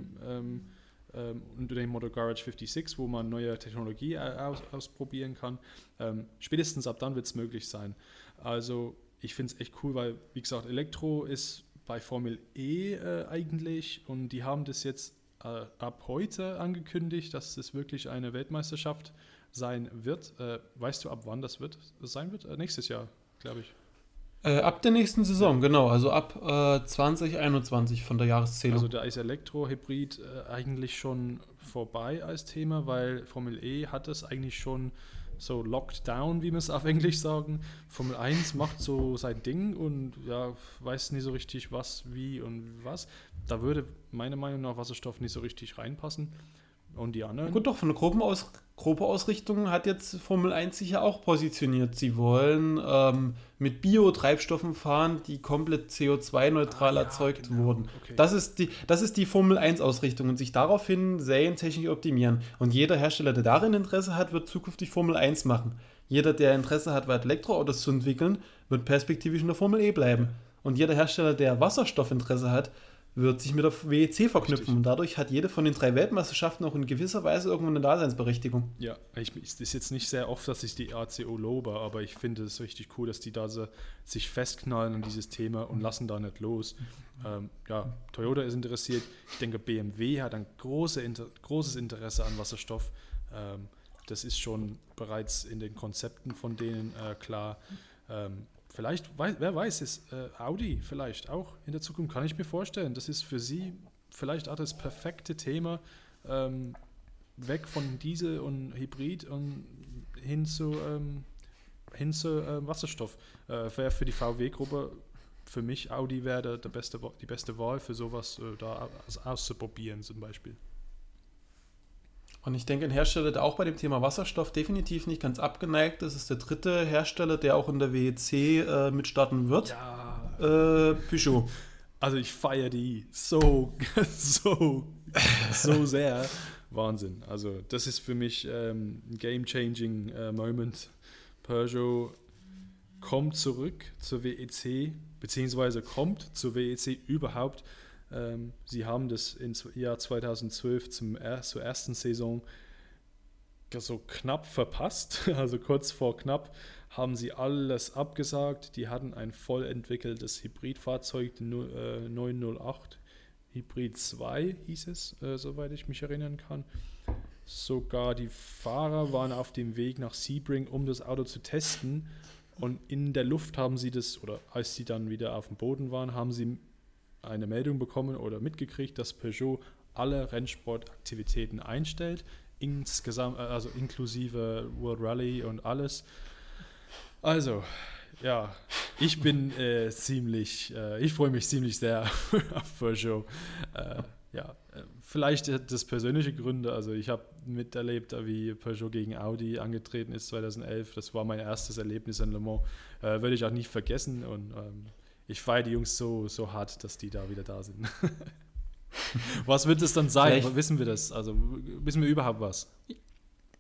unter dem Motto Garage 56, wo man neue Technologie ausprobieren kann. Spätestens ab dann wird es möglich sein. Also ich finde es echt cool, weil, wie gesagt, Elektro ist bei Formel E eigentlich und die haben das jetzt ab heute angekündigt, dass es wirklich eine Weltmeisterschaft sein wird. Weißt du, ab wann das sein wird? Nächstes Jahr, glaube ich. Ab der nächsten Saison, genau, also ab 2021 von der Jahreszählung. Also da ist Elektro-Hybrid eigentlich schon vorbei als Thema, weil Formel E hat es eigentlich schon so locked down, wie wir es auf Englisch sagen. Formel 1 macht so sein Ding und ja, weiß nicht so richtig was, wie und was. Da würde meiner Meinung nach Wasserstoff nicht so richtig reinpassen. Und die anderen? Gut, doch, von der Gruppeausrichtung hat jetzt Formel 1 sich ja auch positioniert. Sie wollen mit Biotreibstoffen fahren, die komplett CO2-neutral erzeugt wurden. Okay. Das ist die Formel 1-Ausrichtung und sich daraufhin serientechnisch optimieren. Und jeder Hersteller, der darin Interesse hat, wird zukünftig Formel 1 machen. Jeder, der Interesse hat, weiter Elektroautos zu entwickeln, wird perspektivisch in der Formel E bleiben. Und jeder Hersteller, der Wasserstoffinteresse hat, wird sich mit der WEC verknüpfen. Richtig. Und dadurch hat jede von den 3 Weltmeisterschaften auch in gewisser Weise irgendwo eine Daseinsberechtigung. Ja, es ist jetzt nicht sehr oft, dass ich die ACO lobe, aber ich finde es richtig cool, dass die da sich festknallen an dieses Thema und lassen da nicht los. Toyota ist interessiert. Ich denke, BMW hat ein großes Interesse an Wasserstoff. Das ist schon bereits in den Konzepten von denen klar. Vielleicht, wer weiß es, Audi vielleicht auch in der Zukunft, kann ich mir vorstellen. Das ist für sie vielleicht auch das perfekte Thema, weg von Diesel und Hybrid und hin zu Wasserstoff. Wäre für die VW-Gruppe, für mich Audi wäre die beste Wahl für sowas da auszuprobieren zum Beispiel. Und ich denke, ein Hersteller, der auch bei dem Thema Wasserstoff definitiv nicht ganz abgeneigt ist, ist der dritte Hersteller, der auch in der WEC mitstarten wird. Ja. Peugeot. Also ich feiere die so sehr. Wahnsinn. Also das ist für mich ein game-changing Moment. Peugeot kommt zurück zur WEC, beziehungsweise kommt zur WEC überhaupt. Sie haben das im Jahr 2012 zur ersten Saison so knapp verpasst, also kurz vor knapp haben sie alles abgesagt. Die hatten ein voll entwickeltes Hybridfahrzeug, 908 Hybrid 2 hieß es, soweit ich mich erinnern kann. Sogar die Fahrer waren auf dem Weg nach Sebring, um das Auto zu testen, und in der Luft haben sie das, oder als sie dann wieder auf dem Boden waren, haben sie eine Meldung bekommen oder mitgekriegt, dass Peugeot alle Rennsportaktivitäten einstellt, insgesamt, also inklusive World Rally und alles. Also, ja, ich bin ich freue mich ziemlich sehr auf Peugeot. Vielleicht hat das persönliche Gründe, also ich habe miterlebt, wie Peugeot gegen Audi angetreten ist 2011. Das war mein erstes Erlebnis in Le Mans. Werde ich auch nicht vergessen, und ich feiere die Jungs so hart, dass die da wieder da sind. Was wird es dann sein? Wissen wir das? Also wissen wir überhaupt was?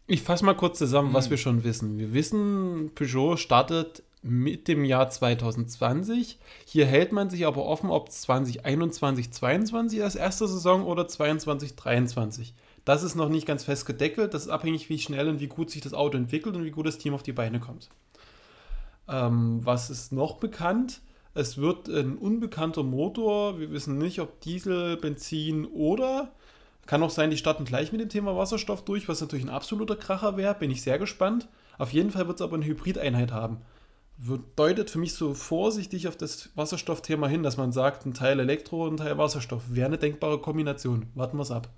Ich fasse mal kurz zusammen, was wir schon wissen. Wir wissen, Peugeot startet mit dem Jahr 2020. Hier hält man sich aber offen, ob 2021, 22 als erste Saison oder 22, 23. Das ist noch nicht ganz fest gedeckelt. Das ist abhängig, wie schnell und wie gut sich das Auto entwickelt und wie gut das Team auf die Beine kommt. Was ist noch bekannt? Es wird ein unbekannter Motor. Wir wissen nicht, ob Diesel, Benzin oder... Kann auch sein, die starten gleich mit dem Thema Wasserstoff durch, was natürlich ein absoluter Kracher wäre. Bin ich sehr gespannt. Auf jeden Fall wird es aber eine Hybrideinheit haben. Deutet für mich so vorsichtig auf das Wasserstoffthema hin, dass man sagt, ein Teil Elektro und ein Teil Wasserstoff. Wäre eine denkbare Kombination. Warten wir es ab.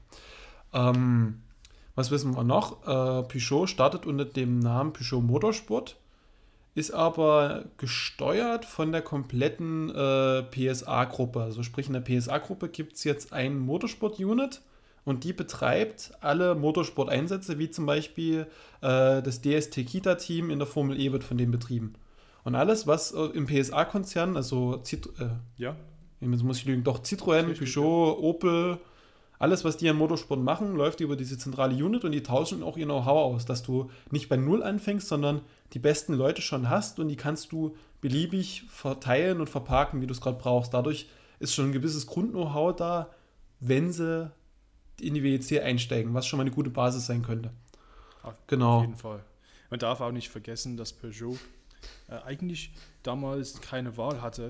Was wissen wir noch? Peugeot startet unter dem Namen Peugeot Motorsport, ist aber gesteuert von der kompletten PSA-Gruppe. Also sprich, in der PSA-Gruppe gibt es jetzt ein Motorsport-Unit und die betreibt alle Motorsport-Einsätze, wie zum Beispiel das DST-Kita-Team in der Formel E wird von dem betrieben. Und alles, was im PSA-Konzern, also jetzt muss ich lügen, doch Citroën, Peugeot, Opel, alles, was die an Motorsport machen, läuft über diese zentrale Unit und die tauschen auch ihr Know-how aus, dass du nicht bei Null anfängst, sondern die besten Leute schon hast und die kannst du beliebig verteilen und verparken, wie du es gerade brauchst. Dadurch ist schon ein gewisses Grund-Know-how da, wenn sie in die WEC einsteigen, was schon mal eine gute Basis sein könnte. Auf jeden Fall. Man darf auch nicht vergessen, dass Peugeot eigentlich damals keine Wahl hatte,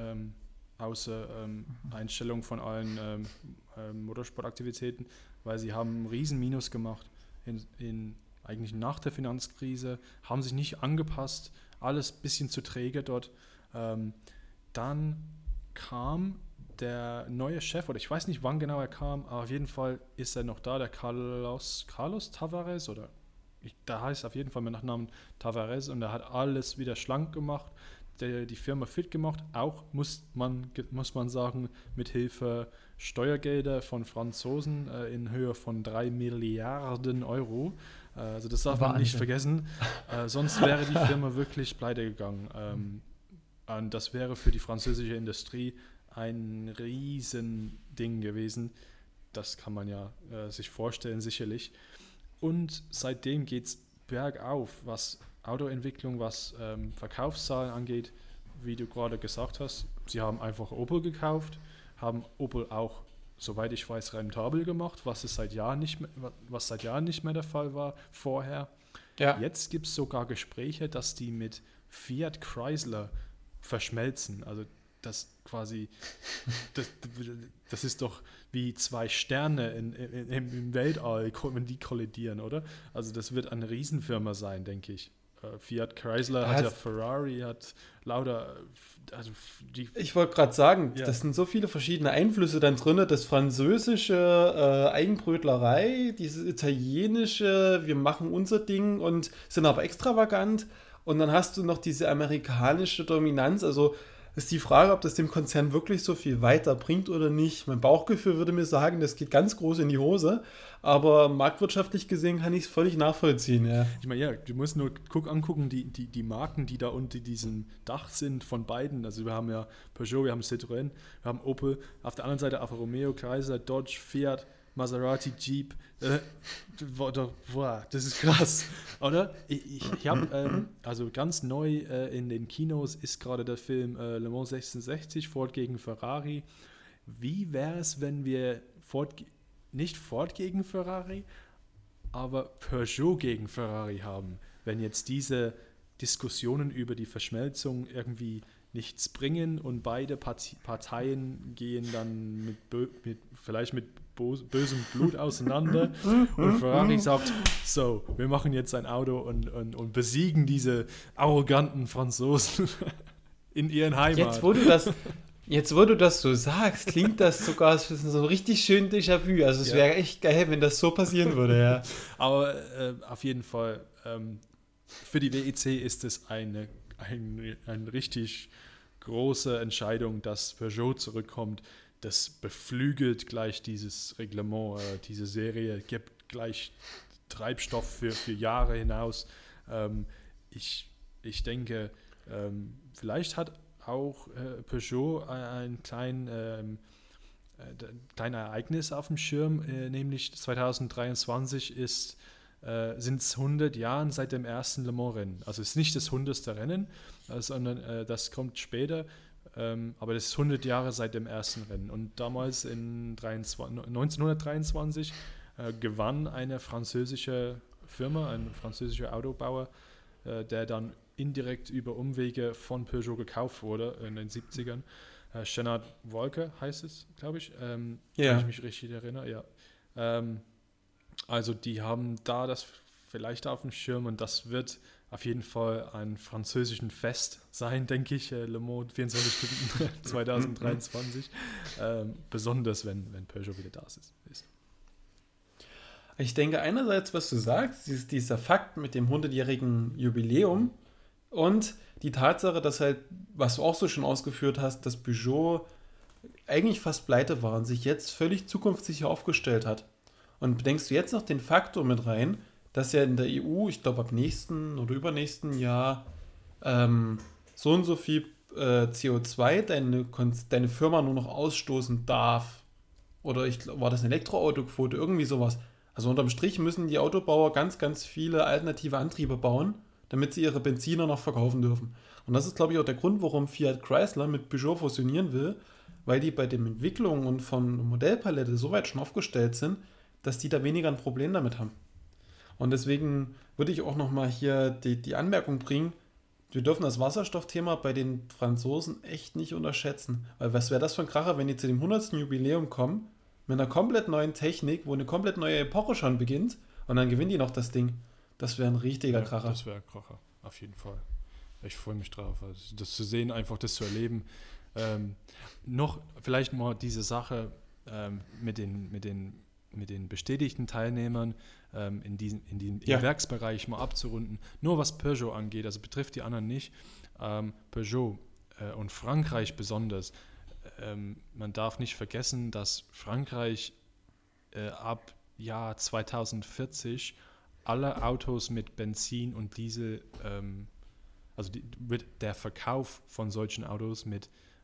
außer Einstellung von allen Motorsportaktivitäten, weil sie haben einen riesen Minus gemacht eigentlich nach der Finanzkrise, haben sich nicht angepasst, alles ein bisschen zu träge dort. Dann kam der neue Chef, oder ich weiß nicht, wann genau er kam, aber auf jeden Fall ist er noch da, der Carlos Tavares, oder da heißt auf jeden Fall mit Nachnamen Tavares, und er hat alles wieder schlank gemacht, die Firma fit gemacht, auch muss man sagen, mit Hilfe Steuergelder von Franzosen in Höhe von 3 Milliarden Euro. Also das darf man nicht vergessen. Sonst wäre die Firma wirklich pleite gegangen. Und das wäre für die französische Industrie ein Riesending gewesen. Das kann man ja sich vorstellen, sicherlich. Und seitdem geht es bergauf, was Autoentwicklung, was Verkaufszahlen angeht, wie du gerade gesagt hast. Sie haben einfach Opel gekauft, haben Opel auch, soweit ich weiß, rentabel gemacht, was seit Jahren nicht mehr der Fall war vorher. Ja. Jetzt gibt es sogar Gespräche, dass die mit Fiat Chrysler verschmelzen. Also das quasi, das ist doch wie zwei Sterne im Weltall, wenn die kollidieren, oder? Also das wird eine Riesenfirma sein, denke ich. Fiat Chrysler hat ja Ferrari, hat lauter... Also ich wollte gerade sagen, das sind so viele verschiedene Einflüsse dann drin, das französische Eigenbrötlerei, dieses italienische, wir machen unser Ding und sind aber extravagant, und dann hast du noch diese amerikanische Dominanz, also ist die Frage, ob das dem Konzern wirklich so viel weiterbringt oder nicht. Mein Bauchgefühl würde mir sagen, das geht ganz groß in die Hose, aber marktwirtschaftlich gesehen kann ich es völlig nachvollziehen. Ja. Ich meine, du musst nur angucken, die Marken, die da unter diesem Dach sind von beiden. Also wir haben ja Peugeot, wir haben Citroën, wir haben Opel, auf der anderen Seite Alfa Romeo, Chrysler, Dodge, Fiat, Maserati, Jeep. Das ist krass, oder? Ich habe, also ganz neu in den Kinos ist gerade der Film Le Mans 66, Ford gegen Ferrari. Wie wäre es, wenn wir nicht Ford gegen Ferrari, aber Peugeot gegen Ferrari haben? Wenn jetzt diese Diskussionen über die Verschmelzung irgendwie nichts bringen und beide Parteien gehen dann vielleicht mit bösem Blut auseinander und Ferrari sagt, so, wir machen jetzt ein Auto und besiegen diese arroganten Franzosen in ihren Heimat. Jetzt, wo du das so sagst, klingt das sogar so richtig schön Déjà-vu. Also es wäre echt geil, wenn das so passieren würde, ja. Aber auf jeden Fall, für die WEC ist es eine richtig große Entscheidung, dass Peugeot zurückkommt. Das beflügelt gleich dieses Reglement, diese Serie, gibt gleich Treibstoff für Jahre hinaus. Ich denke, vielleicht hat auch Peugeot ein kleines Ereignis auf dem Schirm, nämlich 2023 ist sind es 100 Jahre seit dem ersten Le Mans-Rennen. Also es ist nicht das 100. Rennen, sondern das kommt später. Aber das ist 100 Jahre seit dem ersten Rennen. Und damals 1923 gewann eine französische Firma, ein französischer Autobauer, der dann indirekt über Umwege von Peugeot gekauft wurde in den 70ern. Gennard Walker heißt es, glaube ich. Wenn ich mich richtig erinnere, ja. Also die haben da das vielleicht auf dem Schirm und das wird auf jeden Fall ein französischen Fest sein, denke ich, Le Mans 24 Stunden 2023. Besonders, wenn Peugeot wieder da ist. Ich denke einerseits, was du sagst, ist dieser Fakt mit dem 100-jährigen Jubiläum und die Tatsache, dass halt, was du auch so schon ausgeführt hast, dass Peugeot eigentlich fast pleite war und sich jetzt völlig zukunftssicher aufgestellt hat. Und bedenkst du jetzt noch den Faktor mit rein, dass ja in der EU, ich glaube ab nächsten oder übernächsten Jahr, so und so viel CO2 deine Firma nur noch ausstoßen darf. Oder war das eine Elektroautoquote, irgendwie sowas. Also unterm Strich müssen die Autobauer ganz, ganz viele alternative Antriebe bauen, damit sie ihre Benziner noch verkaufen dürfen. Und das ist, glaube ich, auch der Grund, warum Fiat Chrysler mit Peugeot fusionieren will, weil die bei der Entwicklung und von Modellpalette so weit schon aufgestellt sind, dass die da weniger ein Problem damit haben. Und deswegen würde ich auch nochmal hier die Anmerkung bringen, wir dürfen das Wasserstoffthema bei den Franzosen echt nicht unterschätzen. Weil was wäre das für ein Kracher, wenn die zu dem 100. Jubiläum kommen, mit einer komplett neuen Technik, wo eine komplett neue Epoche schon beginnt und dann gewinnen die noch das Ding. Das wäre ein richtiger Kracher. Das wäre ein Kracher, auf jeden Fall. Ich freue mich drauf, also das zu sehen, einfach das zu erleben. Noch vielleicht mal diese Sache mit den bestätigten Teilnehmern im Werksbereich mal abzurunden. Nur was Peugeot angeht, also betrifft die anderen nicht. Peugeot und Frankreich besonders. Man darf nicht vergessen, dass Frankreich ab Jahr 2040 alle Autos mit Benzin und Diesel, wird der Verkauf von solchen Autos mit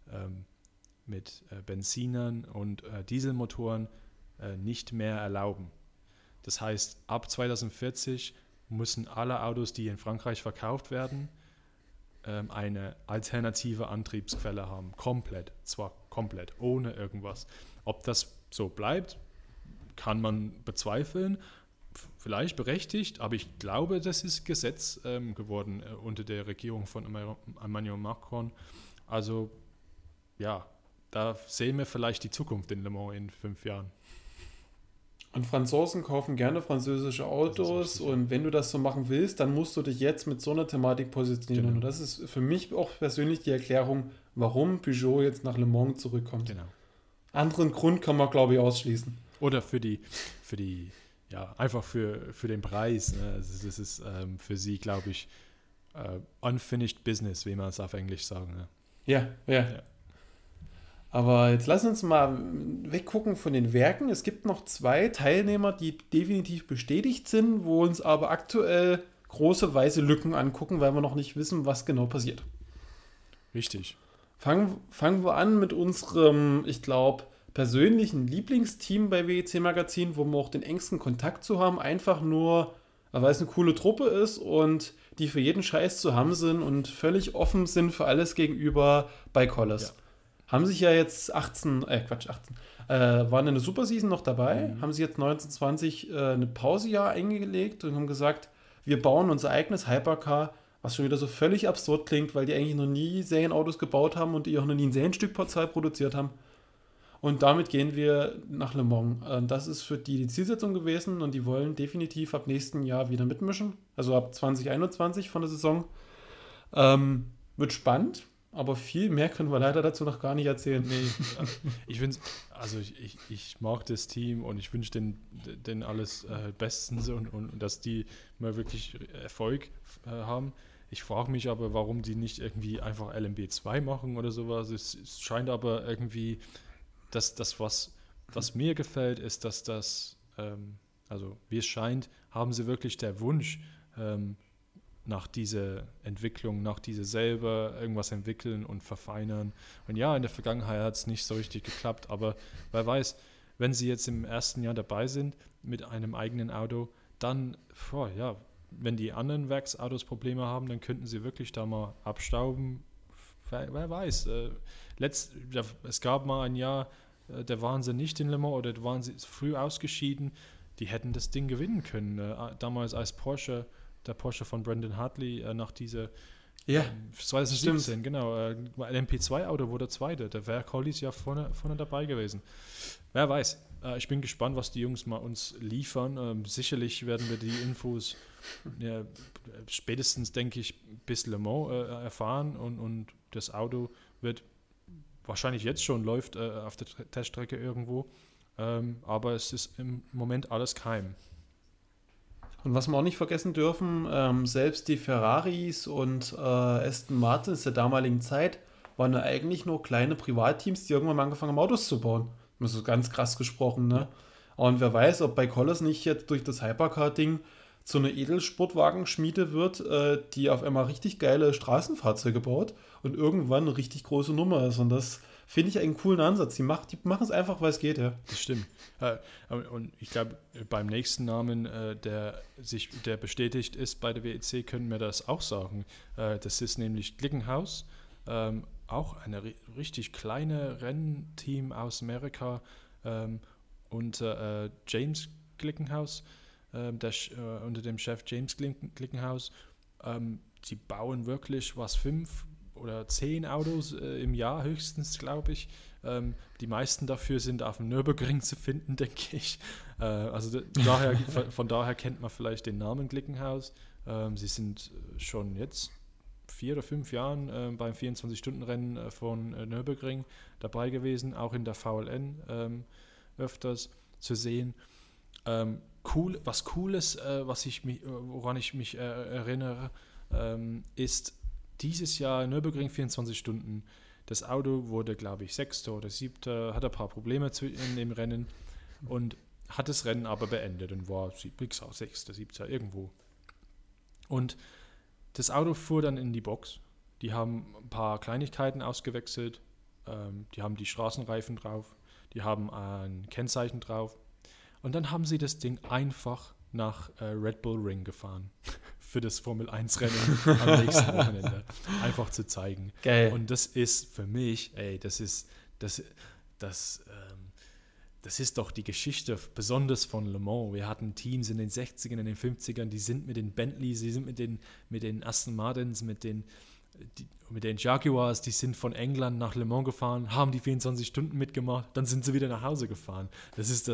Benzinern und Dieselmotoren nicht mehr erlauben. Das heißt, ab 2040 müssen alle Autos, die in Frankreich verkauft werden, eine alternative Antriebsquelle haben. Zwar komplett, ohne irgendwas. Ob das so bleibt, kann man bezweifeln. Vielleicht berechtigt, aber ich glaube, das ist Gesetz geworden unter der Regierung von Emmanuel Macron. Also ja, da sehen wir vielleicht die Zukunft in Le Mans in 5 Jahren. Und Franzosen kaufen gerne französische Autos und wenn du das so machen willst, dann musst du dich jetzt mit so einer Thematik positionieren. Genau. Und das ist für mich auch persönlich die Erklärung, warum Peugeot jetzt nach Le Mans zurückkommt. Genau. Anderen Grund kann man, glaube ich, ausschließen. Oder einfach für den Preis. Ne? Also das ist für sie, glaube ich, unfinished business, wie man es auf Englisch sagen. Ne? Ja. Aber jetzt lass uns mal weggucken von den Werken. Es gibt noch 2 Teilnehmer, die definitiv bestätigt sind, wo uns aber aktuell große weiße Lücken angucken, weil wir noch nicht wissen, was genau passiert. Richtig. Fangen wir an mit unserem, ich glaube, persönlichen Lieblingsteam bei WEC Magazin, wo wir auch den engsten Kontakt zu haben. Einfach nur, weil es eine coole Truppe ist und die für jeden Scheiß zu haben sind und völlig offen sind für alles gegenüber bei Collis. Ja. Haben sich ja jetzt waren in der Superseason noch dabei, haben sich jetzt 1920 eine Pausejahr eingelegt und haben gesagt, wir bauen unser eigenes Hypercar, was schon wieder so völlig absurd klingt, weil die eigentlich noch nie Serienautos gebaut haben und die auch noch nie ein Serienstückportal produziert haben. Und damit gehen wir nach Le Mans. Das ist für die Zielsetzung gewesen und die wollen definitiv ab nächsten Jahr wieder mitmischen, also ab 2021 von der Saison. Wird spannend. Aber viel mehr können wir leider dazu noch gar nicht erzählen. Nee, ich mag das Team und ich wünsche denen alles Bestens und dass die mal wirklich Erfolg haben. Ich frage mich aber, warum die nicht irgendwie einfach LMB2 machen oder sowas. Es scheint aber irgendwie, dass was mir gefällt, ist, dass wie es scheint, haben sie wirklich der Wunsch, nach dieser Entwicklung, nach dieser selber irgendwas entwickeln und verfeinern. Und ja, in der Vergangenheit hat es nicht so richtig geklappt, aber wer weiß, wenn sie jetzt im ersten Jahr dabei sind mit einem eigenen Auto, dann, ja, wenn die anderen Werksautos Probleme haben, dann könnten sie wirklich da mal abstauben. Wer weiß. Es gab mal ein Jahr, da waren sie nicht in Le Mans oder da waren sie früh ausgeschieden. Die hätten das Ding gewinnen können. Damals als der Porsche von Brendan Hartley nach dieser 2017, stimmt. genau. Ein MP2-Auto wurde Zweite. Da wäre Collis ja vorne dabei gewesen. Wer weiß. Ich bin gespannt, was die Jungs mal uns liefern. Sicherlich werden wir die Infos spätestens, denke ich, bis Le Mans erfahren und das Auto wird wahrscheinlich jetzt schon läuft auf der Teststrecke irgendwo. Aber es ist im Moment alles geheim. Und was wir auch nicht vergessen dürfen, selbst die Ferraris und Aston Martins der damaligen Zeit waren ja eigentlich nur kleine Privatteams, die irgendwann mal angefangen haben, Autos zu bauen. Das ist ganz krass gesprochen, ne? Und wer weiß, ob bei Collis nicht jetzt durch das Hypercar-Ding so eine Edelsportwagenschmiede wird, die auf einmal richtig geile Straßenfahrzeuge baut und irgendwann eine richtig große Nummer ist. Und das finde ich einen coolen Ansatz. Die machen es einfach, weil es geht, ja. Das stimmt. Und ich glaube, beim nächsten Namen, der bestätigt ist bei der WEC, können wir das auch sagen. Das ist nämlich Glickenhaus. Auch eine richtig kleine Rennteam aus Amerika unter James Glickenhaus, unter dem Chef James Glickenhaus. Die bauen wirklich 5 oder 10 Autos im Jahr höchstens, glaube ich. Die meisten dafür sind auf dem Nürburgring zu finden, denke ich. Von daher kennt man vielleicht den Namen Glickenhaus. Sie sind schon jetzt 4 oder 5 Jahren beim 24-Stunden-Rennen von Nürburgring dabei gewesen, auch in der VLN öfters zu sehen. Was Cooles, woran ich mich erinnere, ist dieses Jahr Nürburgring 24 Stunden. Das Auto wurde, glaube ich, 6. oder 7., hat ein paar Probleme in dem Rennen und hat das Rennen aber beendet und war, wie gesagt, 6., 7. irgendwo. Und das Auto fuhr dann in die Box. Die haben ein paar Kleinigkeiten ausgewechselt. Die haben die Straßenreifen drauf. Die haben ein Kennzeichen drauf. Und dann haben sie das Ding einfach nach Red Bull Ring gefahren. Für das Formel 1 Rennen am nächsten Wochenende. Einfach zu zeigen. Geil. Und das ist für mich, das ist doch die Geschichte, besonders von Le Mans. Wir hatten Teams in den 60ern, in den 50ern, die sind mit den Bentleys, die sind mit den Aston Martins, mit den Jaguars, die sind von England nach Le Mans gefahren, haben die 24 Stunden mitgemacht, dann sind sie wieder nach Hause gefahren. Das ist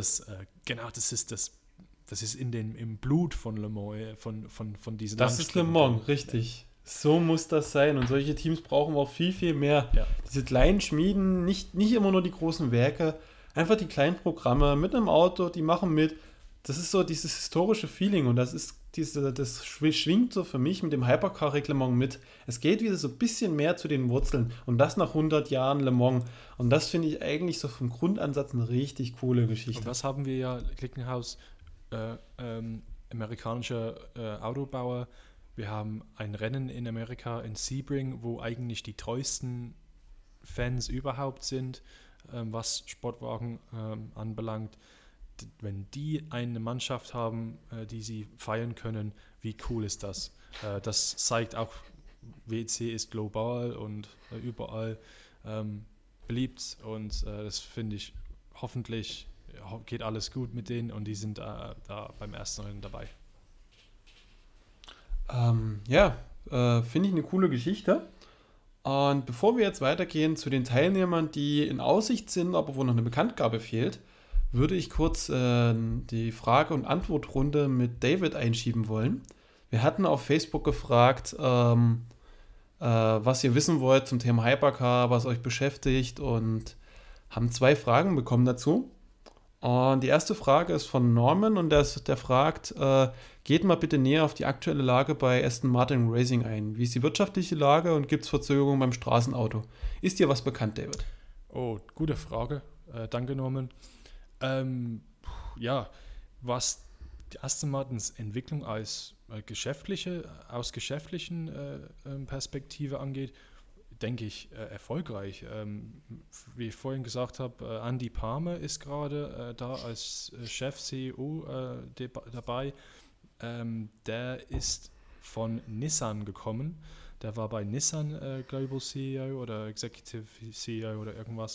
im Blut von Le Mans, von diesen Das ist Le Mans, richtig. So muss das sein. Und solche Teams brauchen wir auch viel, viel mehr. Ja. Diese kleinen Schmieden, nicht immer nur die großen Werke, einfach die kleinen Programme mit einem Auto, die machen mit. Das ist so dieses historische Feeling und das schwingt so für mich mit dem Hypercar-Reglement mit. Es geht wieder so ein bisschen mehr zu den Wurzeln und das nach 100 Jahren Le Mans. Und das finde ich eigentlich so vom Grundansatz eine richtig coole Geschichte. Und das haben wir ja, Glickenhaus, amerikanischer Autobauer. Wir haben ein Rennen in Amerika, in Sebring, wo eigentlich die treuesten Fans überhaupt sind, was Sportwagen anbelangt. Wenn die eine Mannschaft haben, die sie feiern können, wie cool ist das? Das zeigt auch, WEC ist global und überall beliebt und das finde ich, hoffentlich geht alles gut mit denen und die sind da beim ersten Rennen dabei. Finde ich eine coole Geschichte. Und bevor wir jetzt weitergehen zu den Teilnehmern, die in Aussicht sind, aber wo noch eine Bekanntgabe fehlt, würde ich kurz die Frage- und Antwortrunde mit David einschieben wollen. Wir hatten auf Facebook gefragt, was ihr wissen wollt zum Thema Hypercar, was euch beschäftigt und haben 2 Fragen bekommen dazu. Und die erste Frage ist von Norman und der fragt, geht mal bitte näher auf die aktuelle Lage bei Aston Martin Racing ein. Wie ist die wirtschaftliche Lage und gibt es Verzögerungen beim Straßenauto? Ist dir was bekannt, David? Oh, gute Frage. Danke, Norman. Was die Aston Martins Entwicklung aus geschäftlichen Perspektive angeht, denke ich, erfolgreich. Wie ich vorhin gesagt habe, Andy Palmer ist gerade da als Chef CEO dabei. der ist von Nissan gekommen. Der war bei Nissan Global CEO oder Executive CEO oder irgendwas.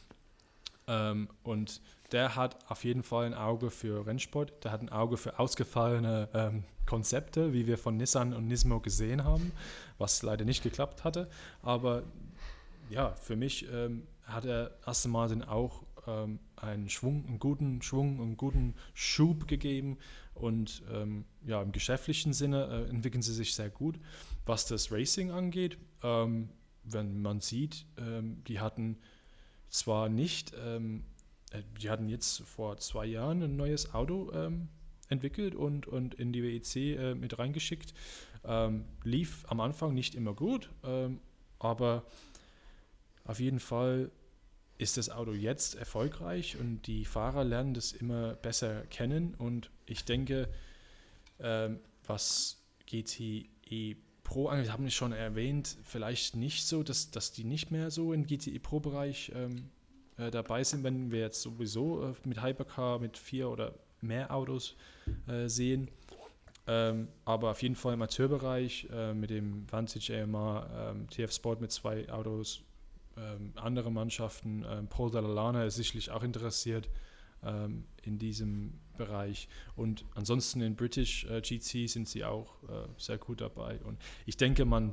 Und der hat auf jeden Fall ein Auge für Rennsport. Der hat ein Auge für ausgefallene Konzepte, wie wir von Nissan und Nismo gesehen haben, was leider nicht geklappt hatte. Aber ja, für mich hat er Aston Martin auch einen guten Schwung, einen guten Schub gegeben und ja, im geschäftlichen Sinne entwickeln sie sich sehr gut. Was das Racing angeht, wenn man sieht, die hatten zwar nicht, die hatten jetzt vor 2 Jahren ein neues Auto entwickelt und in die WEC mit reingeschickt. Lief am Anfang nicht immer gut, aber auf jeden Fall ist das Auto jetzt erfolgreich und die Fahrer lernen das immer besser kennen. Und ich denke, was GTE Pro angeht, haben wir schon erwähnt, vielleicht nicht so, dass die nicht mehr so im GTE Pro-Bereich dabei sind, wenn wir jetzt sowieso mit Hypercar mit 4 oder mehr Autos sehen. Aber auf jeden Fall im Amateurbereich mit dem Vantage AMR, TF Sport mit 2 Autos, andere Mannschaften, Paul Dalla ist sicherlich auch interessiert in diesem Bereich. Und ansonsten in British GT sind sie auch sehr gut dabei. Und ich denke, man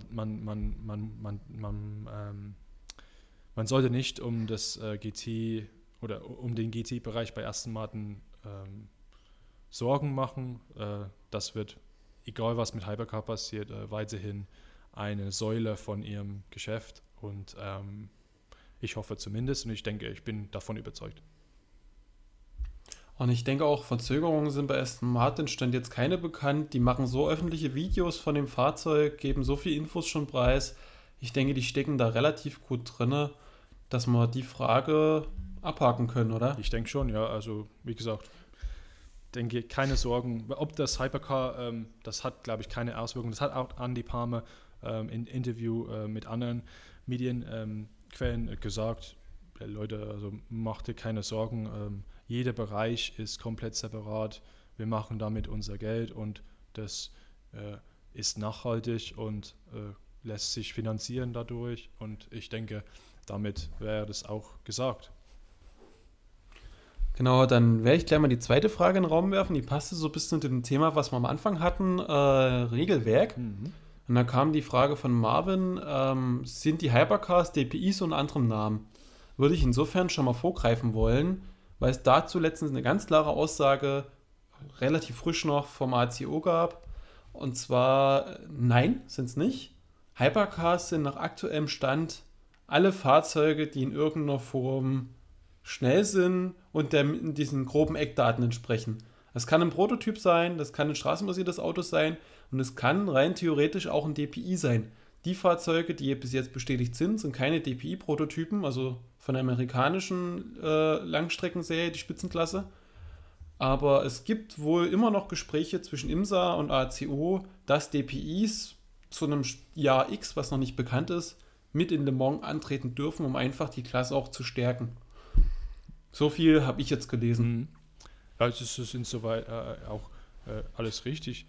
sollte nicht um das GT oder um den GT-Bereich bei Aston Martin Sorgen machen. Das wird, egal was mit Hypercar passiert, weiterhin eine Säule von ihrem Geschäft. Und ich hoffe zumindest und ich denke, ich bin davon überzeugt. Und ich denke auch, Verzögerungen sind bei Aston Martin, stand jetzt keine bekannt. Die machen so öffentliche Videos von dem Fahrzeug, geben so viele Infos schon preis. Ich denke, die stecken da relativ gut drin, dass wir die Frage abhaken können, oder? Ich denke schon, ja. Also wie gesagt, denke keine Sorgen. Ob das Hypercar, das hat, glaube ich, keine Auswirkungen. Das hat auch Andy Palmer in Interview mit anderen Medienquellen gesagt. Leute, also macht dir keine Sorgen. Jeder Bereich ist komplett separat. Wir machen damit unser Geld und das ist nachhaltig und lässt sich finanzieren dadurch. Und ich denke, damit wäre das auch gesagt. Genau, dann werde ich gleich mal die zweite Frage in den Raum werfen. Die passte so ein bisschen zu dem Thema, was wir am Anfang hatten, Regelwerk. Und da kam die Frage von Marvin, sind die Hypercars DPIs unter anderem Namen? Würde ich insofern schon mal vorgreifen wollen, weil es dazu letztens eine ganz klare Aussage, relativ frisch noch vom ACO gab. Und zwar, nein, sind es nicht. Hypercars sind nach aktuellem Stand alle Fahrzeuge, die in irgendeiner Form schnell sind und diesen groben Eckdaten entsprechen. Das kann ein Prototyp sein, das kann ein straßenbasiertes Auto sein und es kann rein theoretisch auch ein DPI sein. Die Fahrzeuge, die bis jetzt bestätigt sind keine DPI-Prototypen, also von der amerikanischen Langstreckenserie, die Spitzenklasse. Aber es gibt wohl immer noch Gespräche zwischen IMSA und ACO, dass DPIs zu einem Jahr X, was noch nicht bekannt ist, mit in Le Mans antreten dürfen, um einfach die Klasse auch zu stärken. So viel habe ich jetzt gelesen. Ja, es ist insoweit auch alles richtig.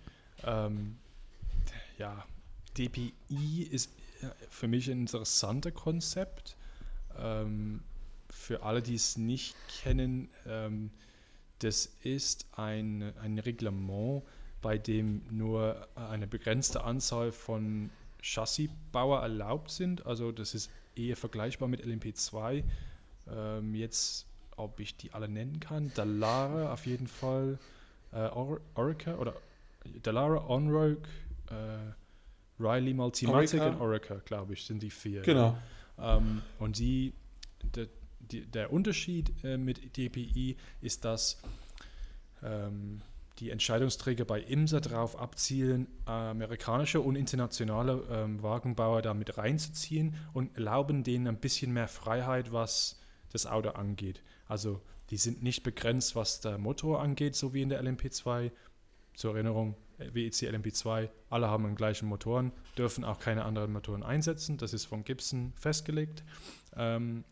Ja, DPI ist für mich ein interessantes Konzept. Für alle, die es nicht kennen, das ist ein Reglement, bei dem nur eine begrenzte Anzahl von Chassisbauer erlaubt sind. Also das ist eher vergleichbar mit LMP2. Jetzt, ob ich die alle nennen kann, Dallara auf jeden Fall, Orica oder Dallara, Onrogue, Riley, Multimatic und Orica, glaube ich, sind die 4. Genau. Und der Unterschied mit DPI ist, dass die Entscheidungsträger bei IMSA darauf abzielen, amerikanische und internationale Wagenbauer da mit reinzuziehen und erlauben denen ein bisschen mehr Freiheit, was das Auto angeht. Also die sind nicht begrenzt, was der Motor angeht, so wie in der LMP2. Zur Erinnerung, WEC LMP2, alle haben den gleichen Motoren, dürfen auch keine anderen Motoren einsetzen. Das ist von Gibson festgelegt.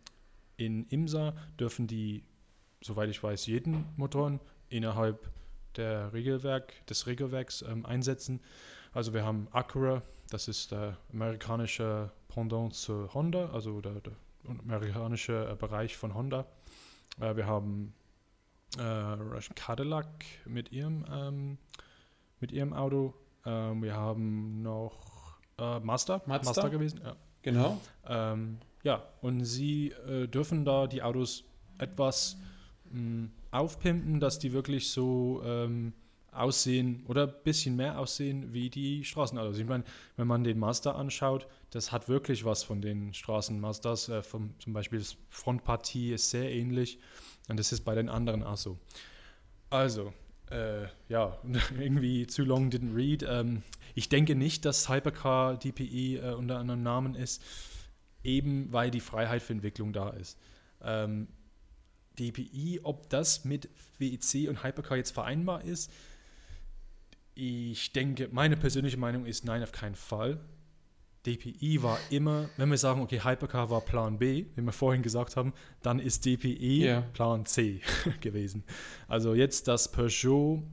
In IMSA dürfen die, soweit ich weiß, jeden Motoren innerhalb des Regelwerks einsetzen. Also wir haben Acura, das ist der amerikanische Pendant zu Honda, also der amerikanische Bereich von Honda. Wir haben Cadillac mit ihrem Auto. Wir haben noch Mazda gewesen. Ja. Genau. Ja, und sie dürfen da die Autos etwas aufpimpen, dass die wirklich so aussehen oder ein bisschen mehr aussehen wie die Straßenautos. Ich meine, wenn man den Mazda anschaut, das hat wirklich was von den Straßen-Mazdas. Zum Beispiel das Frontpartie ist sehr ähnlich und das ist bei den anderen auch so. Also, ja, irgendwie too long didn't read. Ich denke nicht, dass Hypercar DPI unter einem Namen ist, eben weil die Freiheit für Entwicklung da ist. DPI, ob das mit WEC und Hypercar jetzt vereinbar ist, ich denke, meine persönliche Meinung ist nein, auf keinen Fall. DPI war immer, wenn wir sagen, okay, Hypercar war Plan B, wie wir vorhin gesagt haben, dann ist DPI Plan C gewesen. Also jetzt, dass Peugeot,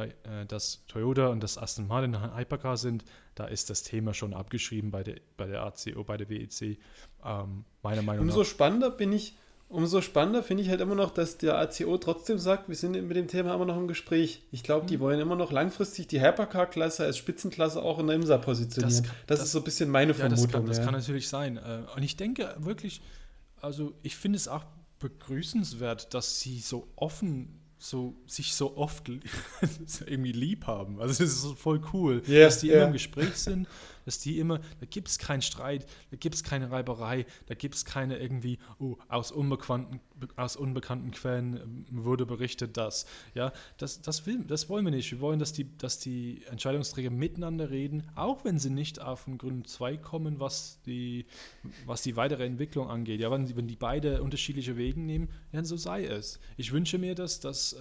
das Toyota und das Aston Martin Hypercar sind, da ist das Thema schon abgeschrieben bei der ACO, bei der WEC, meiner Meinung nach. Umso spannender finde ich halt immer noch, dass der ACO trotzdem sagt, wir sind mit dem Thema immer noch im Gespräch. Ich glaube, die wollen immer noch langfristig die Hypercar-Klasse als Spitzenklasse auch in der IMSA positionieren. Das ist so ein bisschen meine Vermutung. Das kann natürlich sein. Und ich denke wirklich, also ich finde es auch begrüßenswert, dass sie so offen sich so oft irgendwie lieb haben. Also es ist so voll cool, dass die immer im Gespräch sind, dass die immer, da gibt es keinen Streit, da gibt es keine Reiberei, da gibt es keine irgendwie, aus unbekannten Quellen wurde berichtet, dass, ja, das wollen wir nicht. Wir wollen, dass die Entscheidungsträger miteinander reden, auch wenn sie nicht auf den grünen Zweig kommen, was die weitere Entwicklung angeht. Ja, wenn die beide unterschiedliche Wege nehmen, ja, so sei es. Ich wünsche mir, dass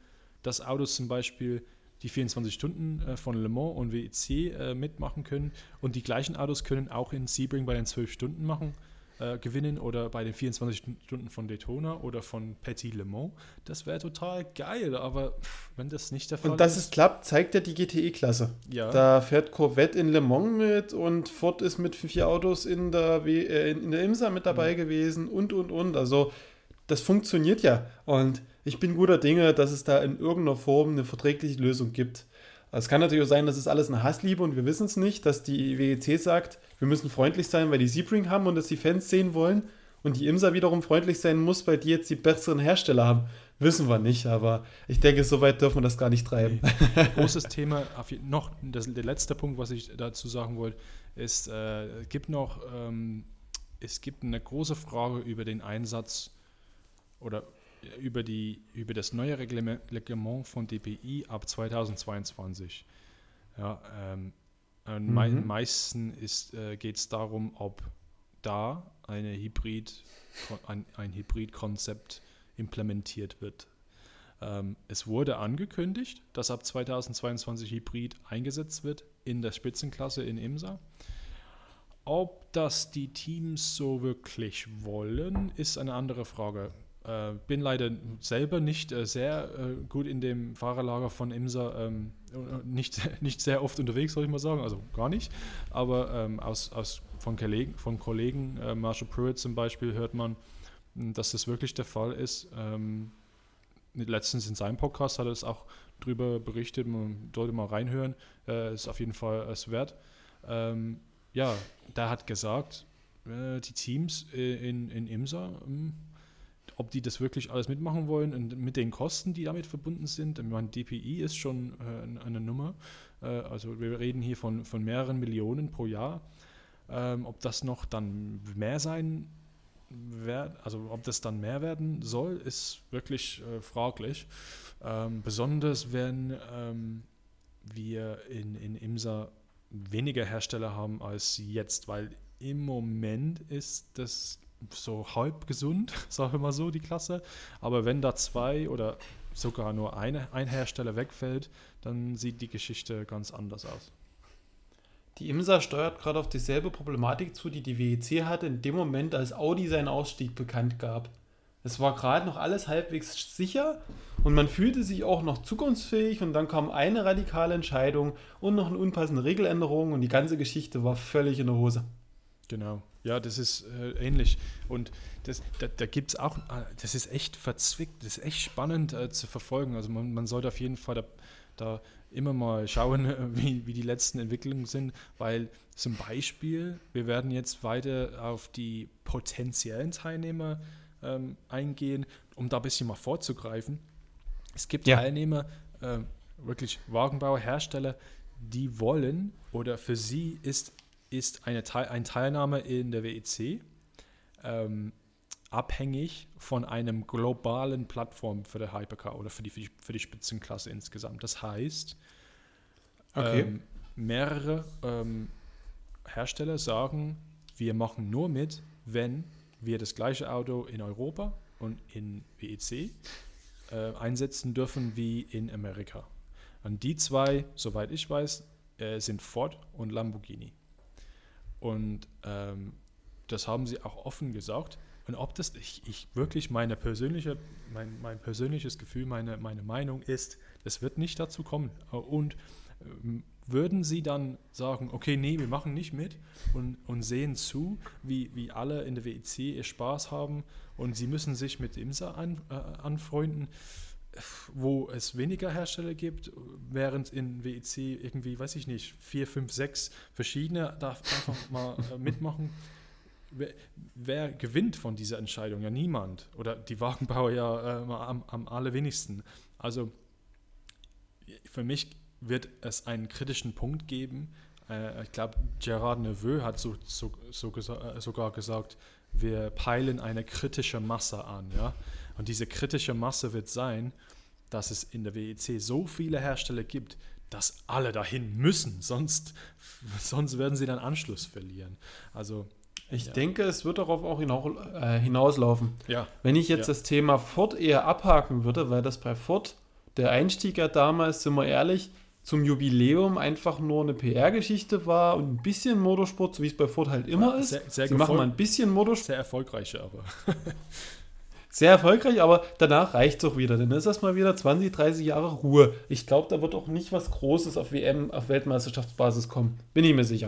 Autos zum Beispiel die 24 Stunden von Le Mans und WEC mitmachen können und die gleichen Autos können auch in Sebring bei den 12 Stunden gewinnen oder bei den 24 Stunden von Daytona oder von Petit Le Mans. Das wäre total geil, aber wenn das nicht der Fall ist... Und dass es klappt, zeigt ja die GTE-Klasse. Ja. Da fährt Corvette in Le Mans mit und Ford ist mit 4 Autos in der IMSA mit dabei gewesen und. Also das funktioniert ja und ich bin guter Dinge, dass es da in irgendeiner Form eine verträgliche Lösung gibt. Es kann natürlich auch sein, dass es alles eine Hassliebe und wir wissen es nicht, dass die WEC sagt, wir müssen freundlich sein, weil die Sebring haben und das die Fans sehen wollen und die IMSA wiederum freundlich sein muss, weil die jetzt die besseren Hersteller haben. Wissen wir nicht, aber ich denke, so weit dürfen wir das gar nicht treiben. Nee. Großes Thema, der letzte Punkt, was ich dazu sagen wollte, ist, es gibt eine große Frage über den Einsatz oder über das neue Reglement von DPI ab 2022. Ja, meisten geht es darum, ob da ein Hybrid-Konzept implementiert wird. Es wurde angekündigt, dass ab 2022 Hybrid eingesetzt wird in der Spitzenklasse in IMSA. Ob das die Teams so wirklich wollen, ist eine andere Frage. Bin leider selber nicht sehr gut in dem Fahrerlager von IMSA, nicht sehr oft unterwegs, soll ich mal sagen, also gar nicht. Aber von Kollegen, Marshall Pruitt zum Beispiel, hört man, dass das wirklich der Fall ist. Letztens in seinem Podcast hat er es auch drüber berichtet, man sollte mal reinhören, ist auf jeden Fall es wert. Ja, der hat gesagt, die Teams in IMSA, ob die das wirklich alles mitmachen wollen und mit den Kosten, die damit verbunden sind. Ich meine, DPI ist schon eine Nummer. Also wir reden hier von mehreren Millionen pro Jahr. Ob das noch dann mehr sein wird, also ob das dann mehr werden soll, ist wirklich fraglich. Besonders wenn wir in IMSA weniger Hersteller haben als jetzt, weil im Moment ist das so halb gesund, sagen wir mal so, die Klasse. Aber wenn da 2 oder sogar nur ein Hersteller wegfällt, dann sieht die Geschichte ganz anders aus. Die IMSA steuert gerade auf dieselbe Problematik zu, die die WEC hatte, in dem Moment, als Audi seinen Ausstieg bekannt gab. Es war gerade noch alles halbwegs sicher Und man fühlte sich auch noch zukunftsfähig und dann kam eine radikale Entscheidung und noch eine unpassende Regeländerung und die ganze Geschichte war völlig in der Hose. Genau. Ja, das ist ähnlich. Und da gibt es auch, das ist echt verzwickt, das ist echt spannend zu verfolgen. Also man sollte auf jeden Fall da immer mal schauen, wie die letzten Entwicklungen sind, weil zum Beispiel, wir werden jetzt weiter auf die potenziellen Teilnehmer eingehen, um da ein bisschen mal vorzugreifen. Es gibt Teilnehmer, wirklich Wagenbauer, Hersteller, die wollen oder für sie ist eine Teilnahme in der WEC abhängig von einem globalen Plattform für die Hypercar oder für die Spitzenklasse insgesamt. Das heißt, mehrere Hersteller sagen, wir machen nur mit, wenn wir das gleiche Auto in Europa und in WEC einsetzen dürfen wie in Amerika. Und die zwei, soweit ich weiß, sind Ford und Lamborghini. Und das haben sie auch offen gesagt. Und ob das, ich wirklich mein persönliches Gefühl, meine Meinung ist, es wird nicht dazu kommen. Und würden sie dann sagen, okay, nee, wir machen nicht mit und sehen zu, wie alle in der WEC ihr Spaß haben und sie müssen sich mit IMSA anfreunden, wo es weniger Hersteller gibt, während in WEC irgendwie, weiß ich nicht, 4, 5, 6 verschiedene darf einfach mal mitmachen. Wer gewinnt von dieser Entscheidung? Ja, niemand. Oder die Wagenbauer ja am allerwenigsten. Also für mich wird es einen kritischen Punkt geben. Ich glaube, Gerard Neveu hat sogar gesagt, wir peilen eine kritische Masse an. Ja? Und diese kritische Masse wird sein, dass es in der WEC so viele Hersteller gibt, dass alle dahin müssen, sonst werden sie dann Anschluss verlieren. Also ich denke, es wird darauf auch hinauslaufen. Ja. Wenn ich jetzt das Thema Ford eher abhaken würde, weil das bei Ford, der Einstieg ja damals, sind wir ehrlich, zum Jubiläum einfach nur eine PR-Geschichte war und ein bisschen Motorsport, so wie es bei Ford halt immer ist. Sie machen mal ein bisschen Motorsport. Sehr erfolgreiche aber. Sehr erfolgreich, aber danach reicht es auch wieder. Dann ist erstmal wieder 20, 30 Jahre Ruhe. Ich glaube, da wird auch nicht was Großes auf WM, auf Weltmeisterschaftsbasis kommen. Bin ich mir sicher.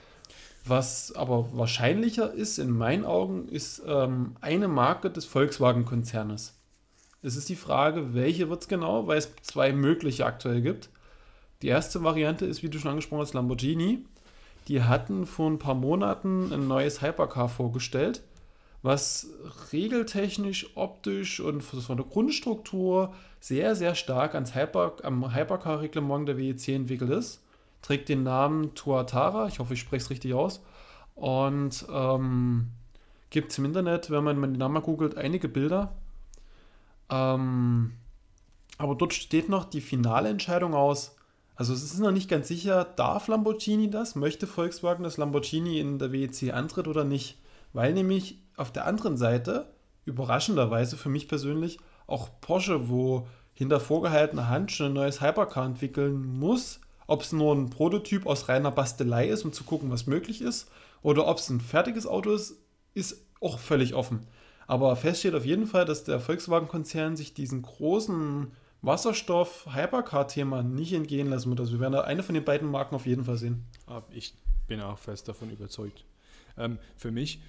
Was aber wahrscheinlicher ist, in meinen Augen, ist eine Marke des Volkswagen-Konzernes. Es ist die Frage, welche wird es genau, weil es 2 mögliche aktuell gibt. Die erste Variante ist, wie du schon angesprochen hast, Lamborghini. Die hatten vor ein paar Monaten ein neues Hypercar vorgestellt, was regeltechnisch, optisch und von der Grundstruktur sehr, sehr stark am Hypercar-Reglement der WEC entwickelt ist. Trägt den Namen Tuatara, ich hoffe, ich spreche es richtig aus. Und gibt es im Internet, wenn man den Namen googelt, einige Bilder. Aber dort steht noch die finale Entscheidung aus. Also es ist noch nicht ganz sicher, darf Lamborghini das? Möchte Volkswagen, dass Lamborghini in der WEC antritt oder nicht? Weil nämlich auf der anderen Seite, überraschenderweise für mich persönlich, auch Porsche, wo hinter vorgehaltener Hand schon ein neues Hypercar entwickeln muss, ob es nur ein Prototyp aus reiner Bastelei ist, um zu gucken, was möglich ist, oder ob es ein fertiges Auto ist, ist auch völlig offen. Aber fest steht auf jeden Fall, dass der Volkswagen-Konzern sich diesen großen Wasserstoff-Hypercar-Thema nicht entgehen lassen wird. Also wir werden da eine von den beiden Marken auf jeden Fall sehen. Ich bin auch fest davon überzeugt. Für mich,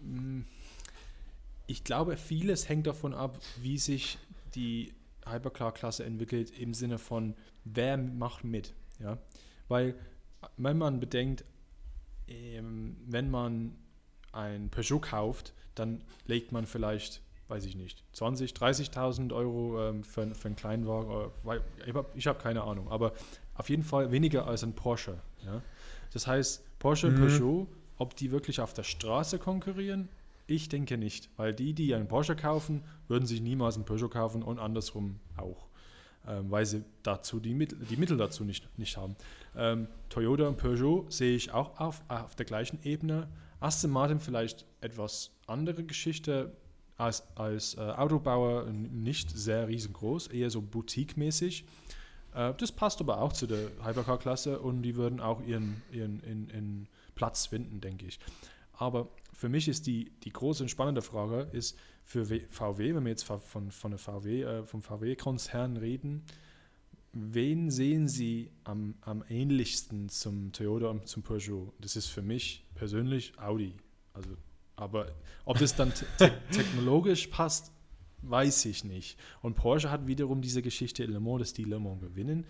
ich glaube, vieles hängt davon ab, wie sich die Hypercar-Klasse entwickelt, im Sinne von, wer macht mit. Ja? Weil, wenn man bedenkt, wenn man ein Peugeot kauft, dann legt man vielleicht, weiß ich nicht, 20.000, 30.000 Euro für einen Kleinwagen. Ich habe keine Ahnung, aber auf jeden Fall weniger als ein Porsche. Ja? Das heißt, Porsche und Peugeot, ob die wirklich auf der Straße konkurrieren, ich denke nicht. Weil die einen Porsche kaufen, würden sich niemals einen Peugeot kaufen und andersrum auch. Weil sie dazu die Mittel dazu nicht haben. Toyota und Peugeot sehe ich auch auf der gleichen Ebene. Aston Martin vielleicht etwas andere Geschichte, als Autobauer nicht sehr riesengroß, eher so boutique-mäßig. Das passt aber auch zu der Hypercar-Klasse und die würden auch ihren Platz finden, denke ich. Aber für mich ist die große und spannende Frage ist für VW, wenn wir jetzt von der VW, vom VW-Konzern reden, wen sehen Sie am ähnlichsten zum Toyota und zum Peugeot? Das ist für mich persönlich Audi. Also, aber ob das dann technologisch passt, weiß ich nicht. Und Porsche hat wiederum diese Geschichte in Le Mans, dass die Le Mans gewinnen.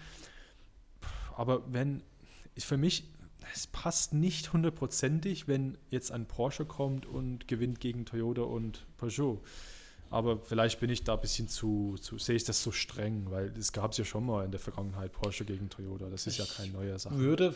Aber für mich, es passt nicht hundertprozentig, wenn jetzt ein Porsche kommt und gewinnt gegen Toyota und Peugeot. Aber vielleicht bin ich da ein bisschen sehe ich das so streng, weil es gab es ja schon mal in der Vergangenheit Porsche gegen Toyota. Das ist ja keine neue Sache.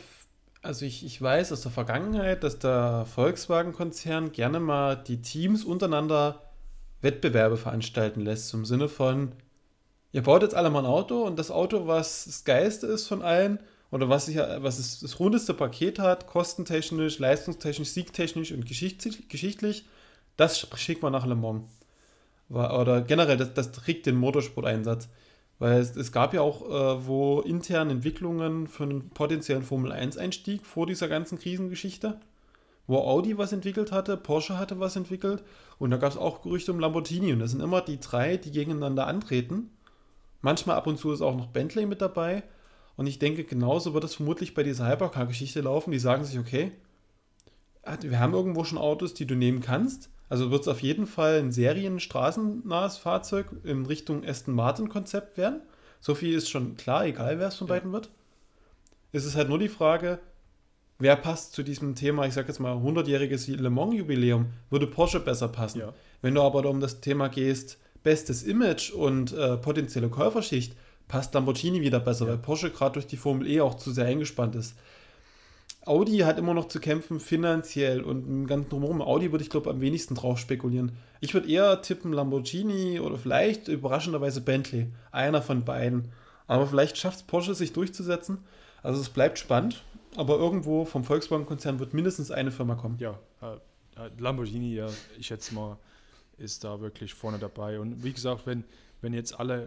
Ich weiß aus der Vergangenheit, dass der Volkswagen-Konzern gerne mal die Teams untereinander Wettbewerbe veranstalten lässt, zum Sinne von, ihr baut jetzt alle mal ein Auto und das Auto, was das Geilste ist von allen oder was das rundeste Paket hat, kostentechnisch, leistungstechnisch, siegtechnisch und geschichtlich, das schickt man nach Le Mans. Oder generell, das trägt den Motorsport-Einsatz. Weil es gab ja auch wo intern Entwicklungen für einen potenziellen Formel-1-Einstieg vor dieser ganzen Krisengeschichte, wo Audi was entwickelt hatte, Porsche hatte was entwickelt und da gab es auch Gerüchte um Lamborghini und das sind immer die drei, die gegeneinander antreten. Manchmal ab und zu ist auch noch Bentley mit dabei und ich denke, genauso wird es vermutlich bei dieser Hypercar-Geschichte laufen. Die sagen sich, okay, wir haben irgendwo schon Autos, die du nehmen kannst. Also wird es auf jeden Fall ein straßennahes Fahrzeug in Richtung Aston Martin-Konzept werden. So viel ist schon klar, egal wer es von beiden wird. Es ist halt nur die Frage, wer passt zu diesem Thema, ich sag jetzt mal 100-jähriges Le Mans-Jubiläum, würde Porsche besser passen. Ja. Wenn du aber um das Thema gehst, bestes Image und potenzielle Käuferschicht, passt Lamborghini wieder besser, weil Porsche gerade durch die Formel E auch zu sehr eingespannt ist. Audi hat immer noch zu kämpfen finanziell und im ganzen Drumherum. Audi würde ich glaube am wenigsten drauf spekulieren. Ich würde eher tippen Lamborghini oder vielleicht überraschenderweise Bentley. Einer von beiden. Aber vielleicht schafft es Porsche sich durchzusetzen. Also es bleibt spannend, aber irgendwo vom Volkswagen-Konzern wird mindestens eine Firma kommen. Ja, Lamborghini, ja, ich schätze mal, ist da wirklich vorne dabei. Und wie gesagt, wenn jetzt alle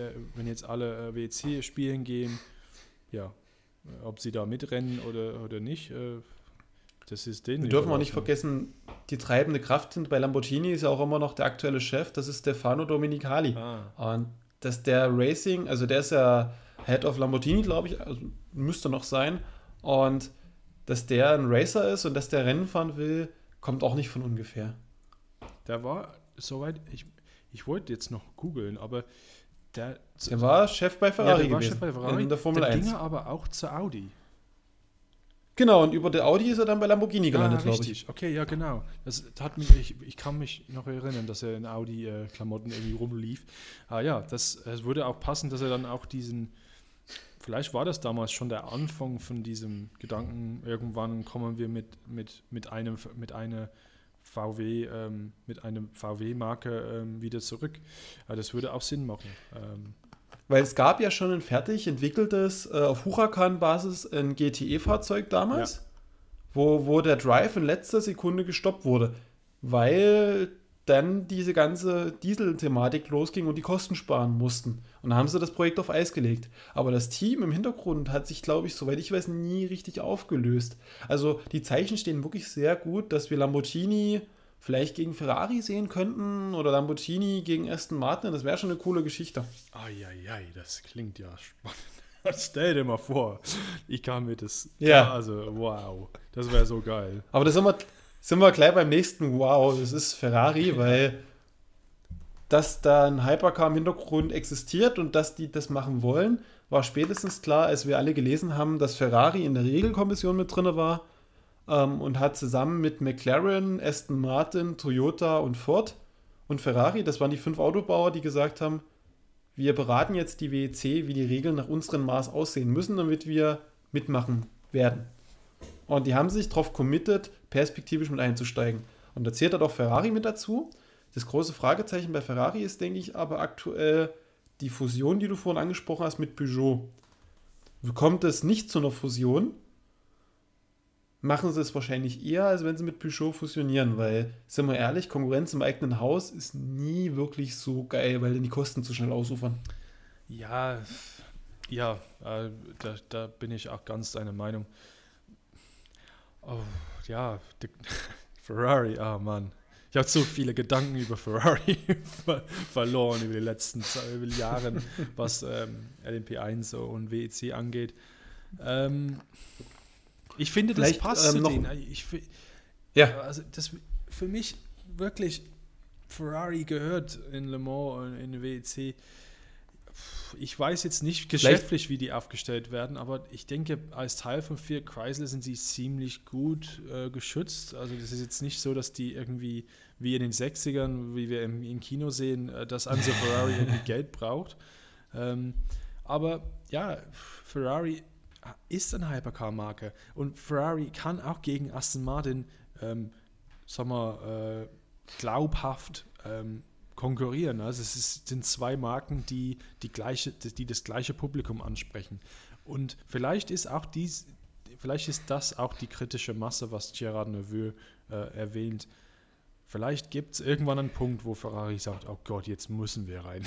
WEC spielen gehen, ja, ob sie da mitrennen oder nicht, das ist denen. Wir dürfen auch nicht vergessen, die treibende Kraft bei Lamborghini ist ja auch immer noch der aktuelle Chef, das ist Stefano Domenicali. Und dass der Racing, also der ist ja Head of Lamborghini, glaube ich, also müsste noch sein. Und dass der ein Racer ist und dass der Rennen fahren will, kommt auch nicht von ungefähr. Der war, soweit, ich wollte jetzt noch googeln, aber der war Chef bei Ferrari gewesen. Chef bei Ferrari. In der Formel 1. Der ging aber auch zu Audi. Genau, und über der Audi ist er dann bei Lamborghini gelandet, glaube ich. Okay, ja, genau. Das hat mich, ich kann mich noch erinnern, dass er in Audi-Klamotten irgendwie rumlief. Es würde auch passen, dass er dann auch vielleicht war das damals schon der Anfang von diesem Gedanken, irgendwann kommen wir mit einer VW-Marke wieder zurück. Das würde auch Sinn machen. Weil es gab ja schon ein fertig entwickeltes, auf Huracan-Basis ein GTE-Fahrzeug damals, wo der Drive in letzter Sekunde gestoppt wurde, weil dann diese ganze Diesel-Thematik losging und die Kosten sparen mussten. Und dann haben sie das Projekt auf Eis gelegt. Aber das Team im Hintergrund hat sich, glaube ich, soweit ich weiß, nie richtig aufgelöst. Also die Zeichen stehen wirklich sehr gut, dass wir Lamborghini vielleicht gegen Ferrari sehen könnten oder Lamborghini gegen Aston Martin. Das wäre schon eine coole Geschichte. Eieiei, das klingt ja spannend. Stell dir mal vor, ich kann mir das... Ja. Also, wow, das wäre so geil. Aber das sind wir gleich beim nächsten Wow, das ist Ferrari, weil dass da ein Hypercar im Hintergrund existiert und dass die das machen wollen, war spätestens klar, als wir alle gelesen haben, dass Ferrari in der Regelkommission mit drin war und hat zusammen mit McLaren, Aston Martin, Toyota und Ford und Ferrari, das waren die 5 Autobauer, die gesagt haben, wir beraten jetzt die WEC, wie die Regeln nach unserem Maß aussehen müssen, damit wir mitmachen werden. Und die haben sich darauf committed, perspektivisch mit einzusteigen. Und da zählt halt auch Ferrari mit dazu. Das große Fragezeichen bei Ferrari ist, denke ich, aber aktuell die Fusion, die du vorhin angesprochen hast mit Peugeot. Kommt es nicht zu einer Fusion, machen sie es wahrscheinlich eher, als wenn sie mit Peugeot fusionieren, weil, sind wir ehrlich, Konkurrenz im eigenen Haus ist nie wirklich so geil, weil dann die Kosten zu schnell ausufern. Ja, da bin ich auch ganz deiner Meinung. Oh, ja, Ferrari, Mann. Ich habe so viele Gedanken über Ferrari verloren über die letzten Jahre, was LMP1 und WEC angeht. Ich finde, das passt zu denen. Also das für mich wirklich, Ferrari gehört in Le Mans und in WEC. Ich weiß jetzt nicht geschäftlich, wie die aufgestellt werden, aber ich denke, als Teil von Fiat Chrysler sind sie ziemlich gut geschützt. Also das ist jetzt nicht so, dass die irgendwie wie in den 60ern, wie wir im Kino sehen, dass unser Ferrari irgendwie Geld braucht. Aber ja, Ferrari ist eine Hypercar-Marke und Ferrari kann auch gegen Aston Martin, glaubhaft konkurrieren. Also sind zwei Marken, die das gleiche Publikum ansprechen. Und vielleicht ist das auch die kritische Masse, was Gerard Neveu erwähnt. Vielleicht gibt es irgendwann einen Punkt, wo Ferrari sagt, oh Gott, jetzt müssen wir rein.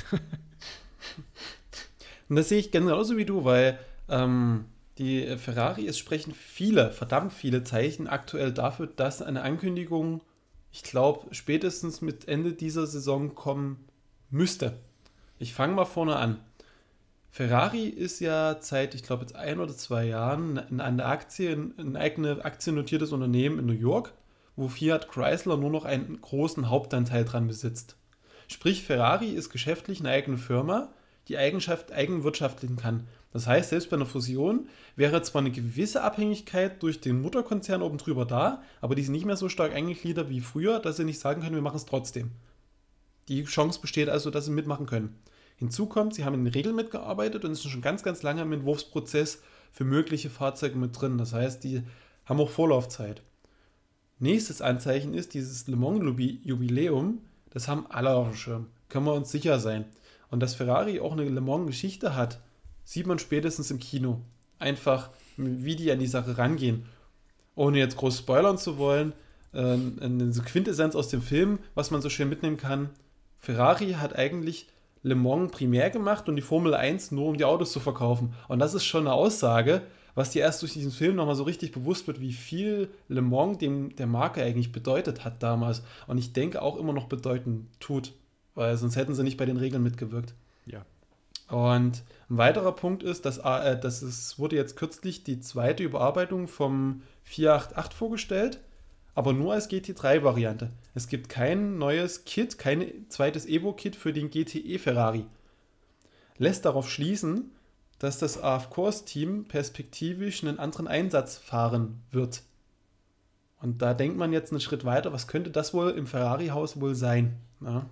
Und das sehe ich genauso wie du, weil die Ferrari, es sprechen verdammt viele Zeichen aktuell dafür, dass eine Ankündigung, ich glaube, spätestens mit Ende dieser Saison kommen müsste. Ich fange mal vorne an. Ferrari ist ja seit, ich glaube, jetzt 1 oder 2 Jahren ein eigene aktiennotiertes Unternehmen in New York, wo Fiat Chrysler nur noch einen großen Hauptanteil dran besitzt. Sprich, Ferrari ist geschäftlich eine eigene Firma, die eigenwirtschaften kann. Das heißt, selbst bei einer Fusion wäre zwar eine gewisse Abhängigkeit durch den Mutterkonzern oben drüber da, aber die sind nicht mehr so stark eingegliedert wie früher, dass sie nicht sagen können, wir machen es trotzdem. Die Chance besteht also, dass sie mitmachen können. Hinzu kommt, sie haben in den Regeln mitgearbeitet und sind schon ganz, ganz lange im Entwurfsprozess für mögliche Fahrzeuge mit drin. Das heißt, die haben auch Vorlaufzeit. Nächstes Anzeichen ist dieses Le Mans Jubiläum, das haben alle auf dem Schirm. Können wir uns sicher sein. Und dass Ferrari auch eine Le Mans Geschichte hat, sieht man spätestens im Kino. Einfach, wie die an die Sache rangehen. Ohne jetzt groß spoilern zu wollen, eine Quintessenz aus dem Film, was man so schön mitnehmen kann. Ferrari hat eigentlich Le Mans primär gemacht und die Formel 1 nur, um die Autos zu verkaufen. Und das ist schon eine Aussage, was dir erst durch diesen Film nochmal so richtig bewusst wird, wie viel Le Mans der Marke eigentlich bedeutet hat damals. Und ich denke auch immer noch bedeuten tut, weil sonst hätten sie nicht bei den Regeln mitgewirkt. Ja. Und ein weiterer Punkt ist, wurde jetzt kürzlich die zweite Überarbeitung vom 488 vorgestellt, aber nur als GT3-Variante. Es gibt kein neues Kit, kein zweites Evo-Kit für den GTE Ferrari. Lässt darauf schließen, dass das AF-Course-Team perspektivisch einen anderen Einsatz fahren wird. Und da denkt man jetzt einen Schritt weiter, was könnte das wohl im Ferrari-Haus wohl sein? Ja.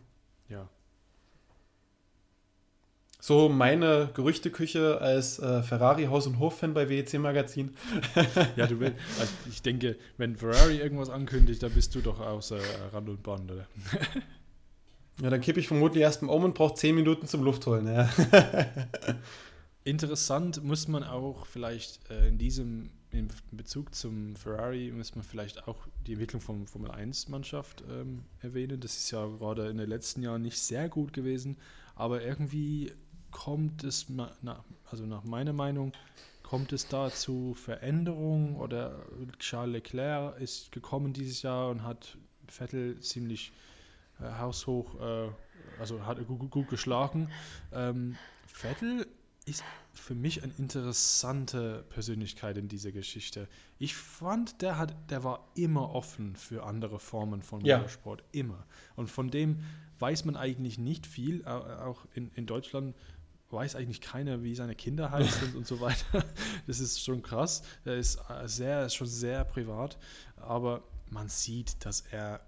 So meine Gerüchteküche als Ferrari-Haus- und Hof-Fan bei WEC-Magazin. Ja, also ich denke, wenn Ferrari irgendwas ankündigt, dann bist du doch außer Rand und Band, oder? Ja, dann kippe ich vermutlich erst mal um und brauche 10 Minuten zum Luftholen. Ja. Interessant muss man auch vielleicht in Bezug zum Ferrari, muss man vielleicht auch die Entwicklung von Formel-1-Mannschaft erwähnen. Das ist ja gerade in den letzten Jahren nicht sehr gut gewesen, aber irgendwie kommt es, nach meiner Meinung, kommt es da zu Veränderungen oder Charles Leclerc ist gekommen dieses Jahr und hat Vettel ziemlich haushoch, hat gut geschlagen. Vettel ist für mich eine interessante Persönlichkeit in dieser Geschichte. Ich fand, der war immer offen für andere Formen von Motorsport, immer. Und von dem weiß man eigentlich nicht viel, auch in Deutschland weiß eigentlich keiner, wie seine Kinder heißen und so weiter. Das ist schon krass. Er ist schon sehr privat, aber man sieht, dass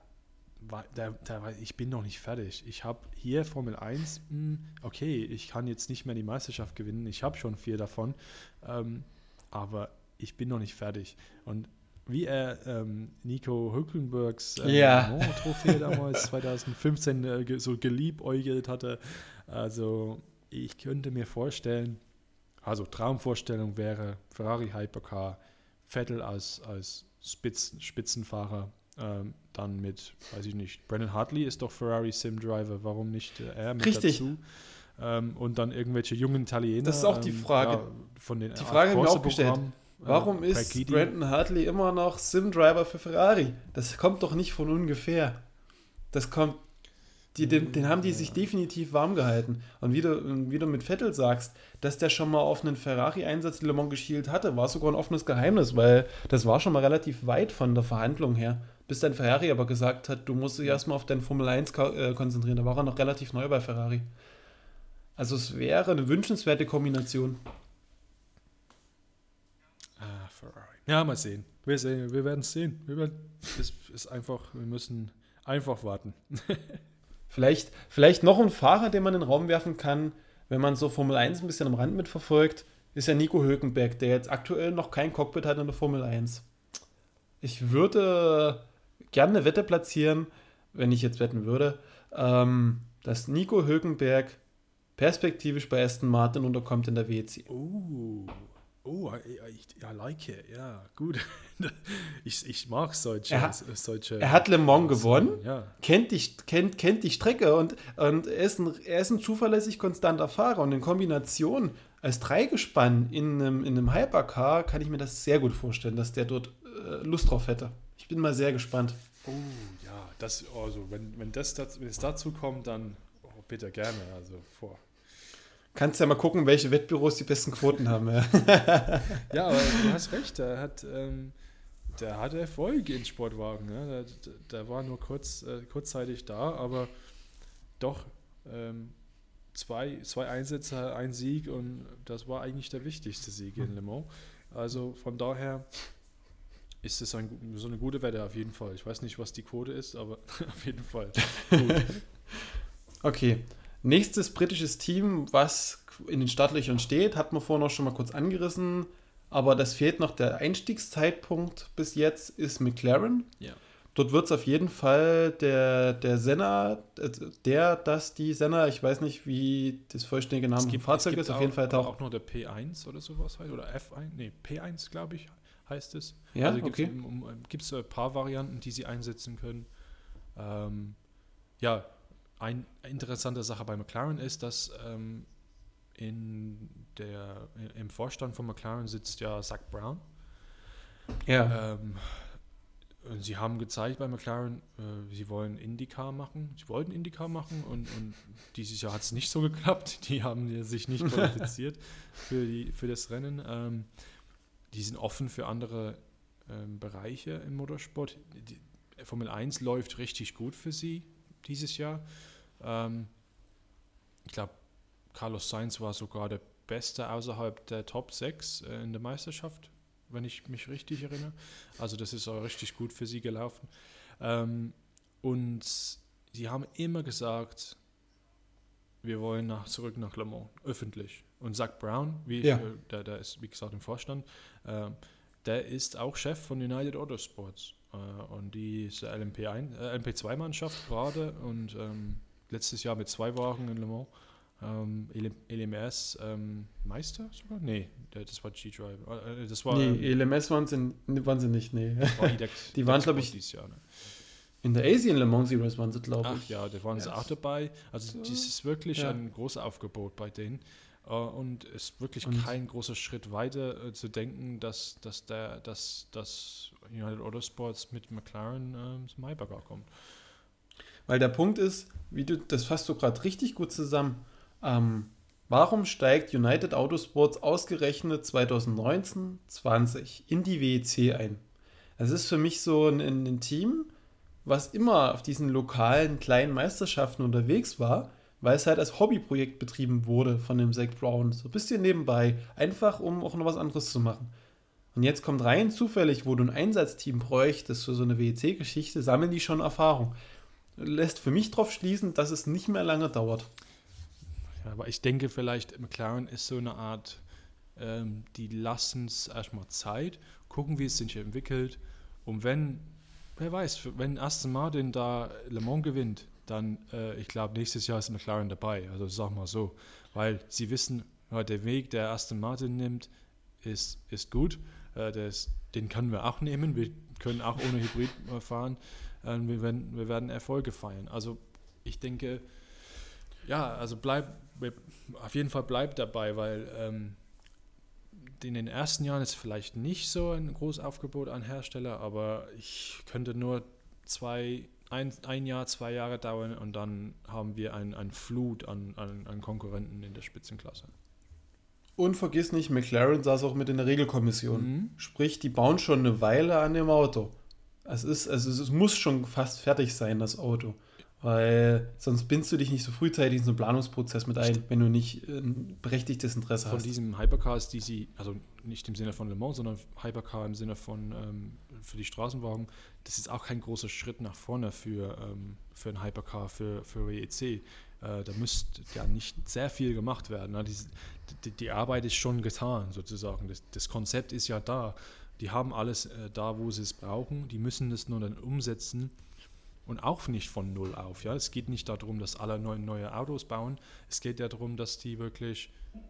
ich bin noch nicht fertig. Ich habe hier Formel 1, okay, ich kann jetzt nicht mehr die Meisterschaft gewinnen, ich habe schon 4 davon, aber ich bin noch nicht fertig. Und wie er Nico Hülkenbergs Trophäe damals 2015 so geliebäugelt hatte, also ich könnte mir vorstellen, also Traumvorstellung wäre Ferrari Hypercar, Vettel als Spitzenfahrer, dann mit, weiß ich nicht, Brendan Hartley ist doch Ferrari Sim Driver, warum nicht er mit Richtig. dazu? Und dann irgendwelche jungen Italiener. Das ist auch die Frage. Von den die Frage haben wir auch gestellt. Warum ist Guidi. Brandon Hartley immer noch Sim-Driver für Ferrari? Das kommt doch nicht von ungefähr. Das kommt, den haben die sich definitiv warm gehalten. Und wie du mit Vettel sagst, dass der schon mal auf einen Ferrari-Einsatz in Le Mans geschielt hatte, war sogar ein offenes Geheimnis, weil das war schon mal relativ weit von der Verhandlung her. Bis dann Ferrari aber gesagt hat, du musst dich erstmal auf dein Formel 1 konzentrieren. Da war er noch relativ neu bei Ferrari. Also es wäre eine wünschenswerte Kombination. Ferrari. Ja, mal sehen. Wir werden es sehen. Es ist einfach, wir müssen einfach warten. Vielleicht noch ein Fahrer, den man in den Raum werfen kann, wenn man so Formel 1 ein bisschen am Rand mitverfolgt, ist ja Nico Hülkenberg, der jetzt aktuell noch kein Cockpit hat in der Formel 1. Ich würde gerne eine Wette platzieren, wenn ich jetzt wetten würde, dass Nico Hülkenberg perspektivisch bei Aston Martin unterkommt in der WEC. I like it, ja, gut. Ich mag solche. Er hat Le Mans gewonnen, ja. kennt die Strecke und er ist ein zuverlässig konstanter Fahrer und in Kombination als Dreigespann in einem Hypercar kann ich mir das sehr gut vorstellen, dass der dort Lust drauf hätte. Ich bin mal sehr gespannt. Ja, wenn es dazu kommt, dann bitte gerne, also vor. Kannst ja mal gucken, welche Wettbüros die besten Quoten haben. Ja, ja, aber du hast recht, der hat Erfolg in Sportwagen. Ja? Der war nur kurzzeitig da, aber doch zwei Einsätze, ein Sieg und das war eigentlich der wichtigste Sieg in Le Mans. Also von daher ist es so eine gute Wette auf jeden Fall. Ich weiß nicht, was die Quote ist, aber auf jeden Fall gut. Okay. Nächstes britisches Team, was in den Startlöchern steht, hat man vorhin auch schon mal kurz angerissen, aber das fehlt noch der Einstiegszeitpunkt bis jetzt, ist McLaren. Ja. Dort wird es auf jeden Fall der Senna, die Senna, ich weiß nicht, wie das vollständige Name vom Fahrzeug ist, auf jeden Fall auch noch der P1 oder sowas heißt, oder F1, nee, P1 glaube ich heißt es. Ja, also okay. Gibt es ein paar Varianten, die sie einsetzen können. Ja, eine interessante Sache bei McLaren ist, dass im Vorstand von McLaren sitzt ja Zach Brown. Ja. Und sie haben gezeigt bei McLaren, sie wollten IndyCar machen. Sie wollten IndyCar machen und dieses Jahr hat es nicht so geklappt. Die haben sich nicht qualifiziert für das Rennen. Die sind offen für andere Bereiche im Motorsport. Die Formel 1 läuft richtig gut für sie dieses Jahr. Ich glaube, Carlos Sainz war sogar der Beste außerhalb der Top 6 in der Meisterschaft, wenn ich mich richtig erinnere. Also das ist auch richtig gut für sie gelaufen. Und sie haben immer gesagt, wir wollen zurück nach Le Mans, öffentlich. Und Zach Brown, der ist wie gesagt im Vorstand, der ist auch Chef von United Autosports. Und die ist der LMP2-Mannschaft gerade und letztes Jahr mit 2 Wagen in Le Mans. LMS Meister sogar? Nee, das war G-Drive. LMS waren sie nicht, nee. Die waren, glaube ich, dieses Jahr, ne? In der Asian Le Mans Series waren sie, glaube ich. Ach ja, da waren sie auch dabei. Also das ist wirklich ein großes Aufgebot bei denen. Und es ist wirklich kein großer Schritt weiter zu denken, dass United Autosports mit McLaren zum Hypercar kommt. Weil der Punkt ist, das fasst du gerade richtig gut zusammen. Warum steigt United Autosports ausgerechnet 2019-20 in die WEC ein? Das ist für mich so ein Team, was immer auf diesen lokalen kleinen Meisterschaften unterwegs war, weil es halt als Hobbyprojekt betrieben wurde von dem Zach Brown. So ein bisschen nebenbei, einfach um auch noch was anderes zu machen. Und jetzt kommt rein zufällig, wo du ein Einsatzteam bräuchtest für so eine WEC-Geschichte, sammeln die schon Erfahrung. Lässt für mich drauf schließen, dass es nicht mehr lange dauert. Ja, aber ich denke vielleicht, McLaren ist so eine Art, die lassen es erstmal Zeit, gucken, wie es sich entwickelt. Und wer weiß, wenn Aston Martin da Le Mans gewinnt, dann, ich glaube, nächstes Jahr ist McLaren dabei. Also sag mal so. Weil sie wissen, der Weg, der Aston Martin nimmt, ist gut. Den können wir auch nehmen. Wir können auch ohne Hybrid fahren. Wir werden Erfolge feiern. Also ich denke, ja, also auf jeden Fall bleibt dabei, weil in den ersten Jahren ist vielleicht nicht so ein großes Aufgebot an Hersteller, aber ich könnte nur ein Jahr, 2 Jahre dauern und dann haben wir ein Flut an Konkurrenten in der Spitzenklasse. Und vergiss nicht, McLaren saß auch mit in der Regelkommission. Sprich, die bauen schon eine Weile an dem Auto. Es muss schon fast fertig sein, das Auto. Weil sonst bindest du dich nicht so frühzeitig in so einen Planungsprozess mit ein, wenn du nicht ein berechtigtes Interesse hast. Von diesem Hypercars, also nicht im Sinne von Le Mans, sondern Hypercar im Sinne von für die Straßenwagen, das ist auch kein großer Schritt nach vorne für ein Hypercar, für WEC. Da müsste ja nicht sehr viel gemacht werden. Ne? Die Arbeit ist schon getan, sozusagen. Das Konzept ist ja da. Die haben alles da, wo sie es brauchen. Die müssen es nur dann umsetzen. Und auch nicht von null auf. Ja? Es geht nicht darum, dass alle neue Autos bauen. Es geht ja darum, dass die wirklich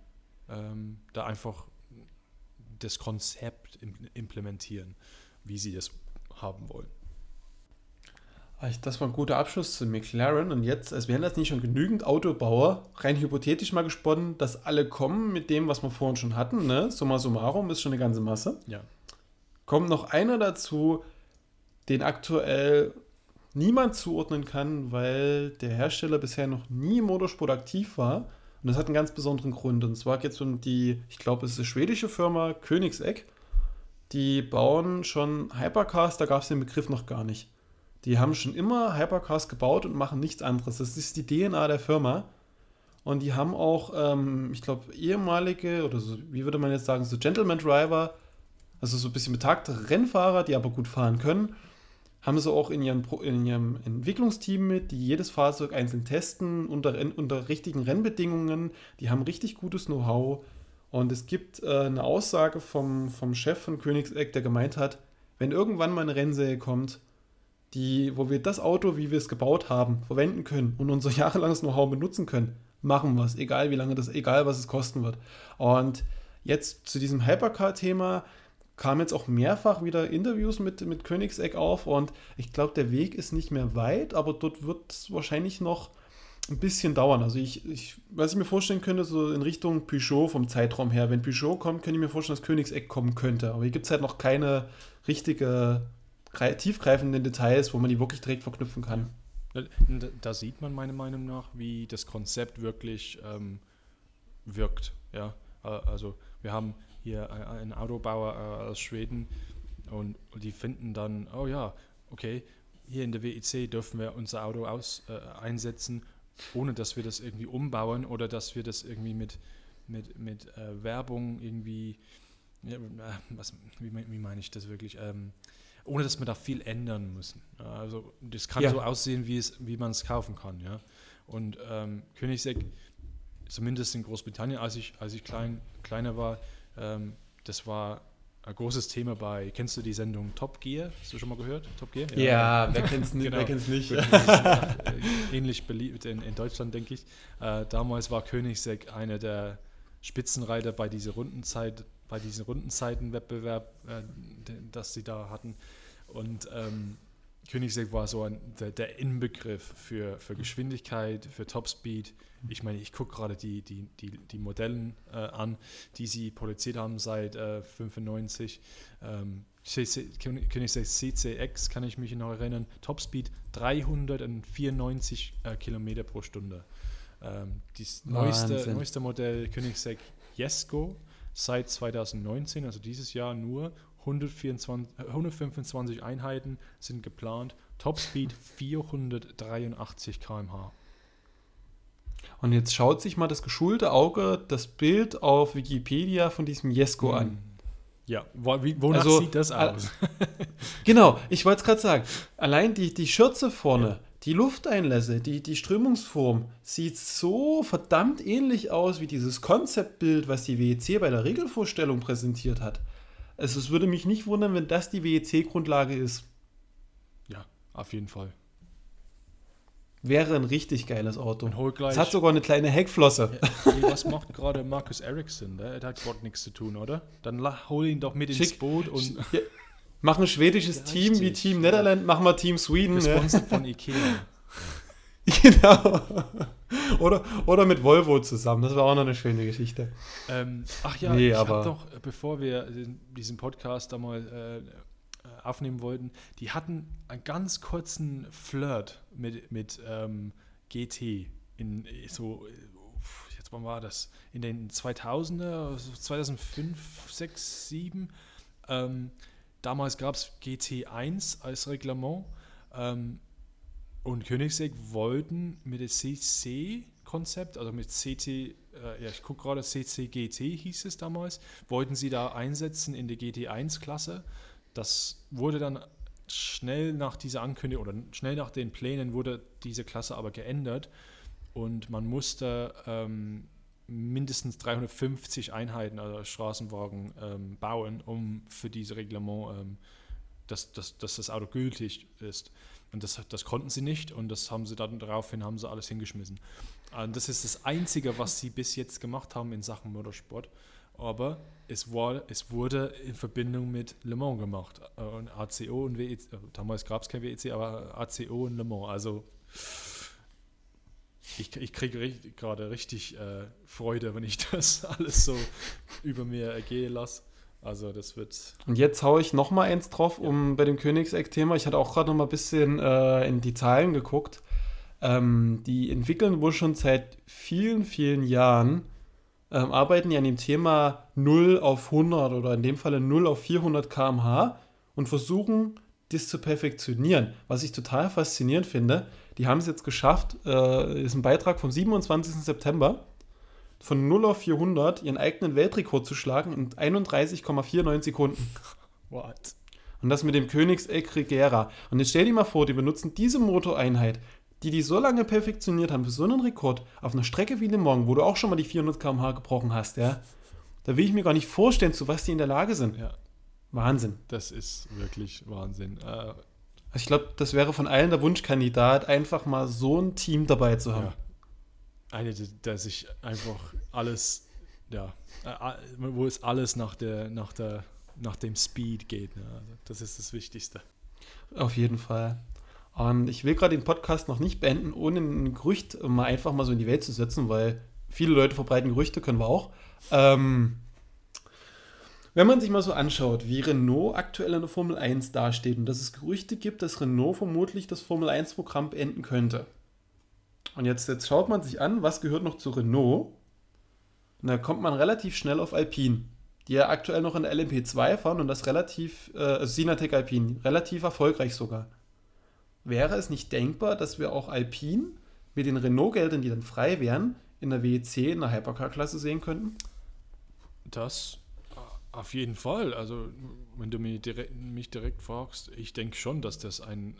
da einfach das Konzept implementieren, wie sie es haben wollen. Das war ein guter Abschluss zu McLaren. Und jetzt, also wir haben jetzt nicht schon genügend Autobauer, rein hypothetisch mal gesponnen, dass alle kommen mit dem, was wir vorhin schon hatten. Ne? Summa summarum ist schon eine ganze Masse. Ja. Kommt noch einer dazu, den aktuell niemand zuordnen kann, weil der Hersteller bisher noch nie im Motorsport aktiv war. Und das hat einen ganz besonderen Grund. Und zwar geht es um ich glaube, es ist eine schwedische Firma, Koenigsegg. Die bauen schon Hypercars, da gab es den Begriff noch gar nicht. Die haben schon immer Hypercars gebaut und machen nichts anderes. Das ist die DNA der Firma. Und die haben auch, ich glaube, ehemalige, oder so, wie würde man jetzt sagen, so Gentleman Driver, also so ein bisschen betagte Rennfahrer, die aber gut fahren können, haben sie auch in ihrem Entwicklungsteam mit, die jedes Fahrzeug einzeln testen, unter richtigen Rennbedingungen. Die haben richtig gutes Know-how. Und es gibt eine Aussage vom Chef von Koenigsegg, der gemeint hat, wenn irgendwann mal eine Rennserie kommt, wo wir das Auto, wie wir es gebaut haben, verwenden können und unser jahrelanges Know-how benutzen können, machen wir es, egal was es kosten wird. Und jetzt zu diesem Hypercar-Thema kamen jetzt auch mehrfach wieder Interviews mit Koenigsegg auf und ich glaube, der Weg ist nicht mehr weit, aber dort wird es wahrscheinlich noch ein bisschen dauern. Also was ich mir vorstellen könnte, so in Richtung Peugeot vom Zeitraum her. Wenn Peugeot kommt, könnte ich mir vorstellen, dass Koenigsegg kommen könnte. Aber hier gibt es halt noch keine richtige tiefgreifenden Details, wo man die wirklich direkt verknüpfen kann. Da sieht man meiner Meinung nach, wie das Konzept wirklich wirkt. Ja? Also wir haben hier einen Autobauer aus Schweden und die finden dann, oh ja, okay, hier in der WEC dürfen wir unser Auto einsetzen, ohne dass wir das irgendwie umbauen oder dass wir das irgendwie mit Werbung irgendwie, ja, wie meine ich das wirklich, ohne dass wir da viel ändern müssen. Also das kann so aussehen, wie man es kaufen kann. Ja? Und Koenigsegg, zumindest in Großbritannien, als ich kleiner war, das war ein großes Thema kennst du die Sendung Top Gear? Hast du schon mal gehört? Top Gear? Ja, wer kennt's nicht? Genau. Wer kennt's nicht? Ähnlich beliebt in Deutschland, denke ich. Damals war Koenigsegg einer der Spitzenreiter bei diesem Rundenzeitenwettbewerb, das sie da hatten. Und Koenigsegg war so der Inbegriff für Geschwindigkeit, für Topspeed. Ich meine, ich gucke gerade die Modellen an, die sie produziert haben seit 1995. Koenigsegg CCX, kann ich mich noch erinnern, Topspeed 394 Kilometer pro Stunde. Das neueste Modell Koenigsegg Jesko seit 2019, also dieses Jahr nur 125 Einheiten sind geplant, Topspeed 483 km/h. Und jetzt schaut sich mal das geschulte Auge das Bild auf Wikipedia von diesem Jesko an. Ja, wonach sieht das aus? Genau, ich wollte es gerade sagen. Allein die Schürze vorne, die Lufteinlässe, die Strömungsform sieht so verdammt ähnlich aus wie dieses Konzeptbild, was die WEC bei der Regelvorstellung präsentiert hat. Also es würde mich nicht wundern, wenn das die WEC-Grundlage ist. Ja, auf jeden Fall. Wäre ein richtig geiles Auto. Es hat sogar eine kleine Heckflosse. Ja, was macht gerade Marcus Ericsson? Der hat gerade nichts zu tun, oder? Dann hol ihn doch mit ins Boot und mach ein schwedisches Team wie Team Netherlands, machen wir Team Sweden. Gesponsert von Ikea. Genau. Oder mit Volvo zusammen, das war auch noch eine schöne Geschichte. Ach ja, Nee, ich aber- habe doch, bevor wir diesen Podcast da mal aufnehmen wollten, die hatten einen ganz kurzen Flirt mit GT jetzt wann war das? In den 2000er, also 2005, 6, 7. Damals gab es GT1 als Reglement und Koenigsegg wollten mit dem CC-Konzept, also mit CT, ich gucke gerade, CC-GT hieß es damals, wollten sie da einsetzen in die GT1-Klasse. Das wurde dann schnell nach dieser Ankündigung oder schnell nach den Plänen wurde diese Klasse aber geändert und man musste mindestens 350 Einheiten, also Straßenwagen, bauen, um für dieses Reglement, dass das Auto gültig ist. Und das konnten sie nicht und daraufhin haben sie alles hingeschmissen. Und das ist das Einzige, was sie bis jetzt gemacht haben in Sachen Motorsport. Aber es wurde in Verbindung mit Le Mans gemacht. Und ACO und WEC, damals gab es kein WEC, aber ACO und Le Mans. Also ich kriege gerade richtig Freude, wenn ich das alles so über mir ergehen lasse. Also das wird... Und jetzt haue ich noch mal eins drauf, bei dem Koenigsegg-Thema. Ich hatte auch gerade noch mal ein bisschen in die Zahlen geguckt. Die entwickeln wohl schon seit vielen, vielen Jahren, arbeiten ja an dem Thema 0 auf 100 oder in dem Falle 0 auf 400 km/h und versuchen, das zu perfektionieren. Was ich total faszinierend finde, die haben es jetzt geschafft, ist ein Beitrag vom 27. September, von 0 auf 400 ihren eigenen Weltrekord zu schlagen in 31,49 Sekunden. What? Und das mit dem Koenigsegg Regera. Und jetzt stell dir mal vor, die benutzen diese Motoreinheit, die so lange perfektioniert haben für so einen Rekord auf einer Strecke wie Le Mans, wo du auch schon mal die 400 km/h gebrochen hast, ja. Da will ich mir gar nicht vorstellen, zu was die in der Lage sind. Ja, Wahnsinn. das ist wirklich Wahnsinn. Also ich glaube, das wäre von allen der Wunschkandidat, einfach mal so ein Team dabei zu haben. Ja. Eine, der sich einfach alles, wo es alles nach dem Speed geht. Ne? Also das ist das Wichtigste. Auf jeden Fall. Und ich will gerade den Podcast noch nicht beenden, ohne ein Gerücht mal einfach mal so in die Welt zu setzen, weil viele Leute verbreiten Gerüchte, können wir auch. Wenn man sich mal so anschaut, wie Renault aktuell in der Formel 1 dasteht und dass es Gerüchte gibt, dass Renault vermutlich das Formel 1-Programm beenden könnte. Und jetzt schaut man sich an, was gehört noch zu Renault. Und da kommt man relativ schnell auf Alpine, die ja aktuell noch in der LMP2 fahren und das relativ, Sinatec Alpine, relativ erfolgreich sogar. Wäre es nicht denkbar, dass wir auch Alpine mit den Renault-Geldern, die dann frei wären, in der WEC, in der Hypercar-Klasse sehen könnten? Das auf jeden Fall. Also, wenn du mich direkt fragst, ich denke schon, dass das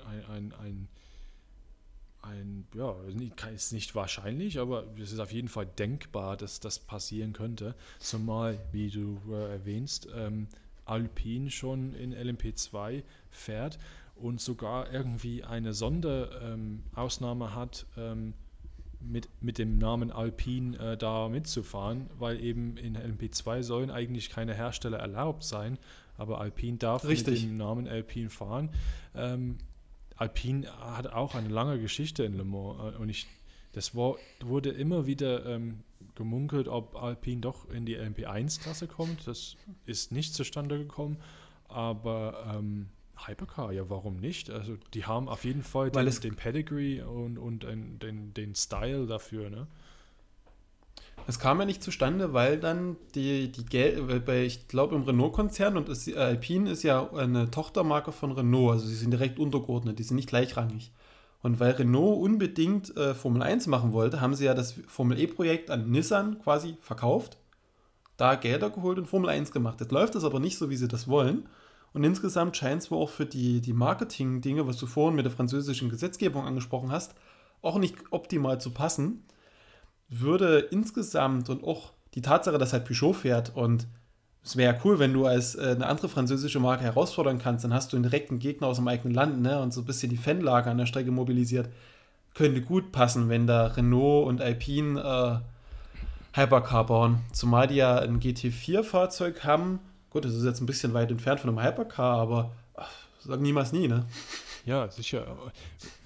ist nicht wahrscheinlich, aber es ist auf jeden Fall denkbar, dass das passieren könnte. Zumal, wie du erwähnst, Alpine schon in LMP2 fährt und sogar irgendwie eine Sonderausnahme hat, mit dem Namen Alpine da mitzufahren, weil eben in LMP2 sollen eigentlich keine Hersteller erlaubt sein, aber Alpine darf mit dem Namen Alpine fahren. Alpine hat auch eine lange Geschichte in Le Mans und wurde immer wieder gemunkelt, ob Alpine doch in die LMP1-Klasse kommt. Das ist nicht zustande gekommen, aber Hypercar, ja, warum nicht? Also die haben auf jeden Fall den Pedigree und den Style dafür, ne? Es kam ja nicht zustande, weil dann ich glaube im Renault-Konzern und Alpine ist ja eine Tochtermarke von Renault, also sie sind direkt untergeordnet, die sind nicht gleichrangig. Und weil Renault unbedingt Formel 1 machen wollte, haben sie ja das Formel E-Projekt an Nissan quasi verkauft, da Gelder geholt und Formel 1 gemacht. Jetzt läuft das aber nicht so, wie sie das wollen. Und insgesamt scheint es wohl auch für die Marketing-Dinge, was du vorhin mit der französischen Gesetzgebung angesprochen hast, auch nicht optimal zu passen. Würde insgesamt und auch die Tatsache, dass halt Peugeot fährt und es wäre ja cool, wenn du als eine andere französische Marke herausfordern kannst, dann hast du einen direkten Gegner aus dem eigenen Land, ne, und so ein bisschen die Fanlage an der Strecke mobilisiert. Könnte gut passen, wenn da Renault und Alpine Hypercar bauen. Zumal die ja ein GT4-Fahrzeug haben. Gut, das ist jetzt ein bisschen weit entfernt von einem Hypercar, aber sag niemals nie, ne? Ja, sicher.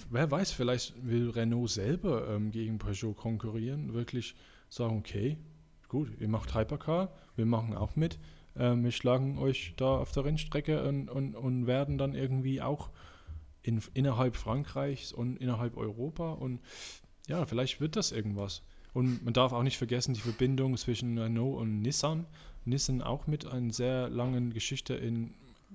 wer weiß, vielleicht will Renault selber gegen Peugeot konkurrieren, wirklich sagen, okay, gut, ihr macht Hypercar, wir machen auch mit, wir schlagen euch da auf der Rennstrecke und werden dann irgendwie auch innerhalb Frankreichs und innerhalb Europa und ja, vielleicht wird das irgendwas. Und man darf auch nicht vergessen, die Verbindung zwischen Renault und Nissan. Nissan auch mit einer sehr langen Geschichte in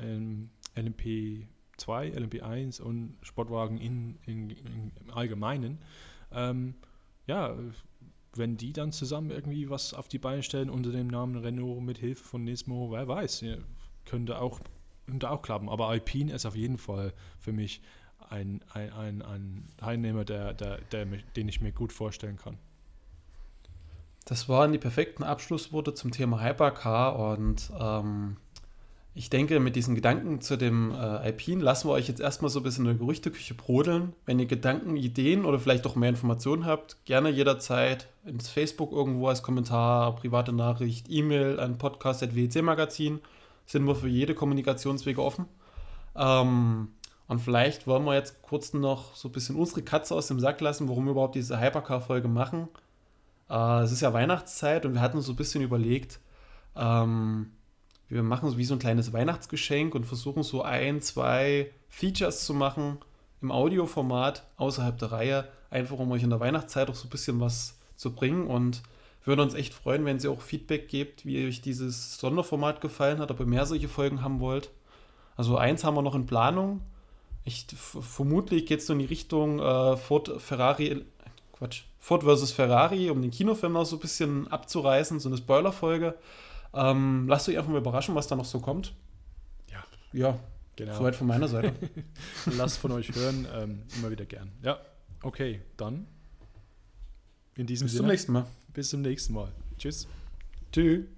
LMP2, LMP1 und Sportwagen im Allgemeinen. Ja, wenn die dann zusammen irgendwie was auf die Beine stellen unter dem Namen Renault mit Hilfe von Nismo, wer weiß, ja, könnte auch klappen. Aber Alpine ist auf jeden Fall für mich ein Teilnehmer, den ich mir gut vorstellen kann. Das waren die perfekten Abschlussworte zum Thema Hypercar und ich denke, mit diesen Gedanken zu dem Alpine lassen wir euch jetzt erstmal so ein bisschen in der Gerüchteküche brodeln. Wenn ihr Gedanken, Ideen oder vielleicht auch mehr Informationen habt, gerne jederzeit ins Facebook irgendwo als Kommentar, private Nachricht, E-Mail an podcast@wec-magazin. Sind wir für jede Kommunikationswege offen. Und vielleicht wollen wir jetzt kurz noch so ein bisschen unsere Katze aus dem Sack lassen, warum wir überhaupt diese Hypercar-Folge machen. Es ist ja Weihnachtszeit und wir hatten uns so ein bisschen überlegt, wir machen so wie so ein kleines Weihnachtsgeschenk und versuchen so 1, 2 Features zu machen im Audioformat außerhalb der Reihe, einfach um euch in der Weihnachtszeit auch so ein bisschen was zu bringen und würden uns echt freuen, wenn ihr auch Feedback gebt, wie euch dieses Sonderformat gefallen hat, ob ihr mehr solche Folgen haben wollt. Also 1 haben wir noch in Planung. Vermutlich geht es so in die Richtung Ford versus Ferrari, um den Kinofilm noch so ein bisschen abzureißen, so eine Spoiler-Folge. Lasst euch einfach mal überraschen, was da noch so kommt. Ja, genau. Soweit von meiner Seite. Lasst von euch hören, immer wieder gern. Ja, okay, dann in diesem Sinne. Bis zum nächsten Mal. Bis zum nächsten Mal. Tschüss. Tschüss.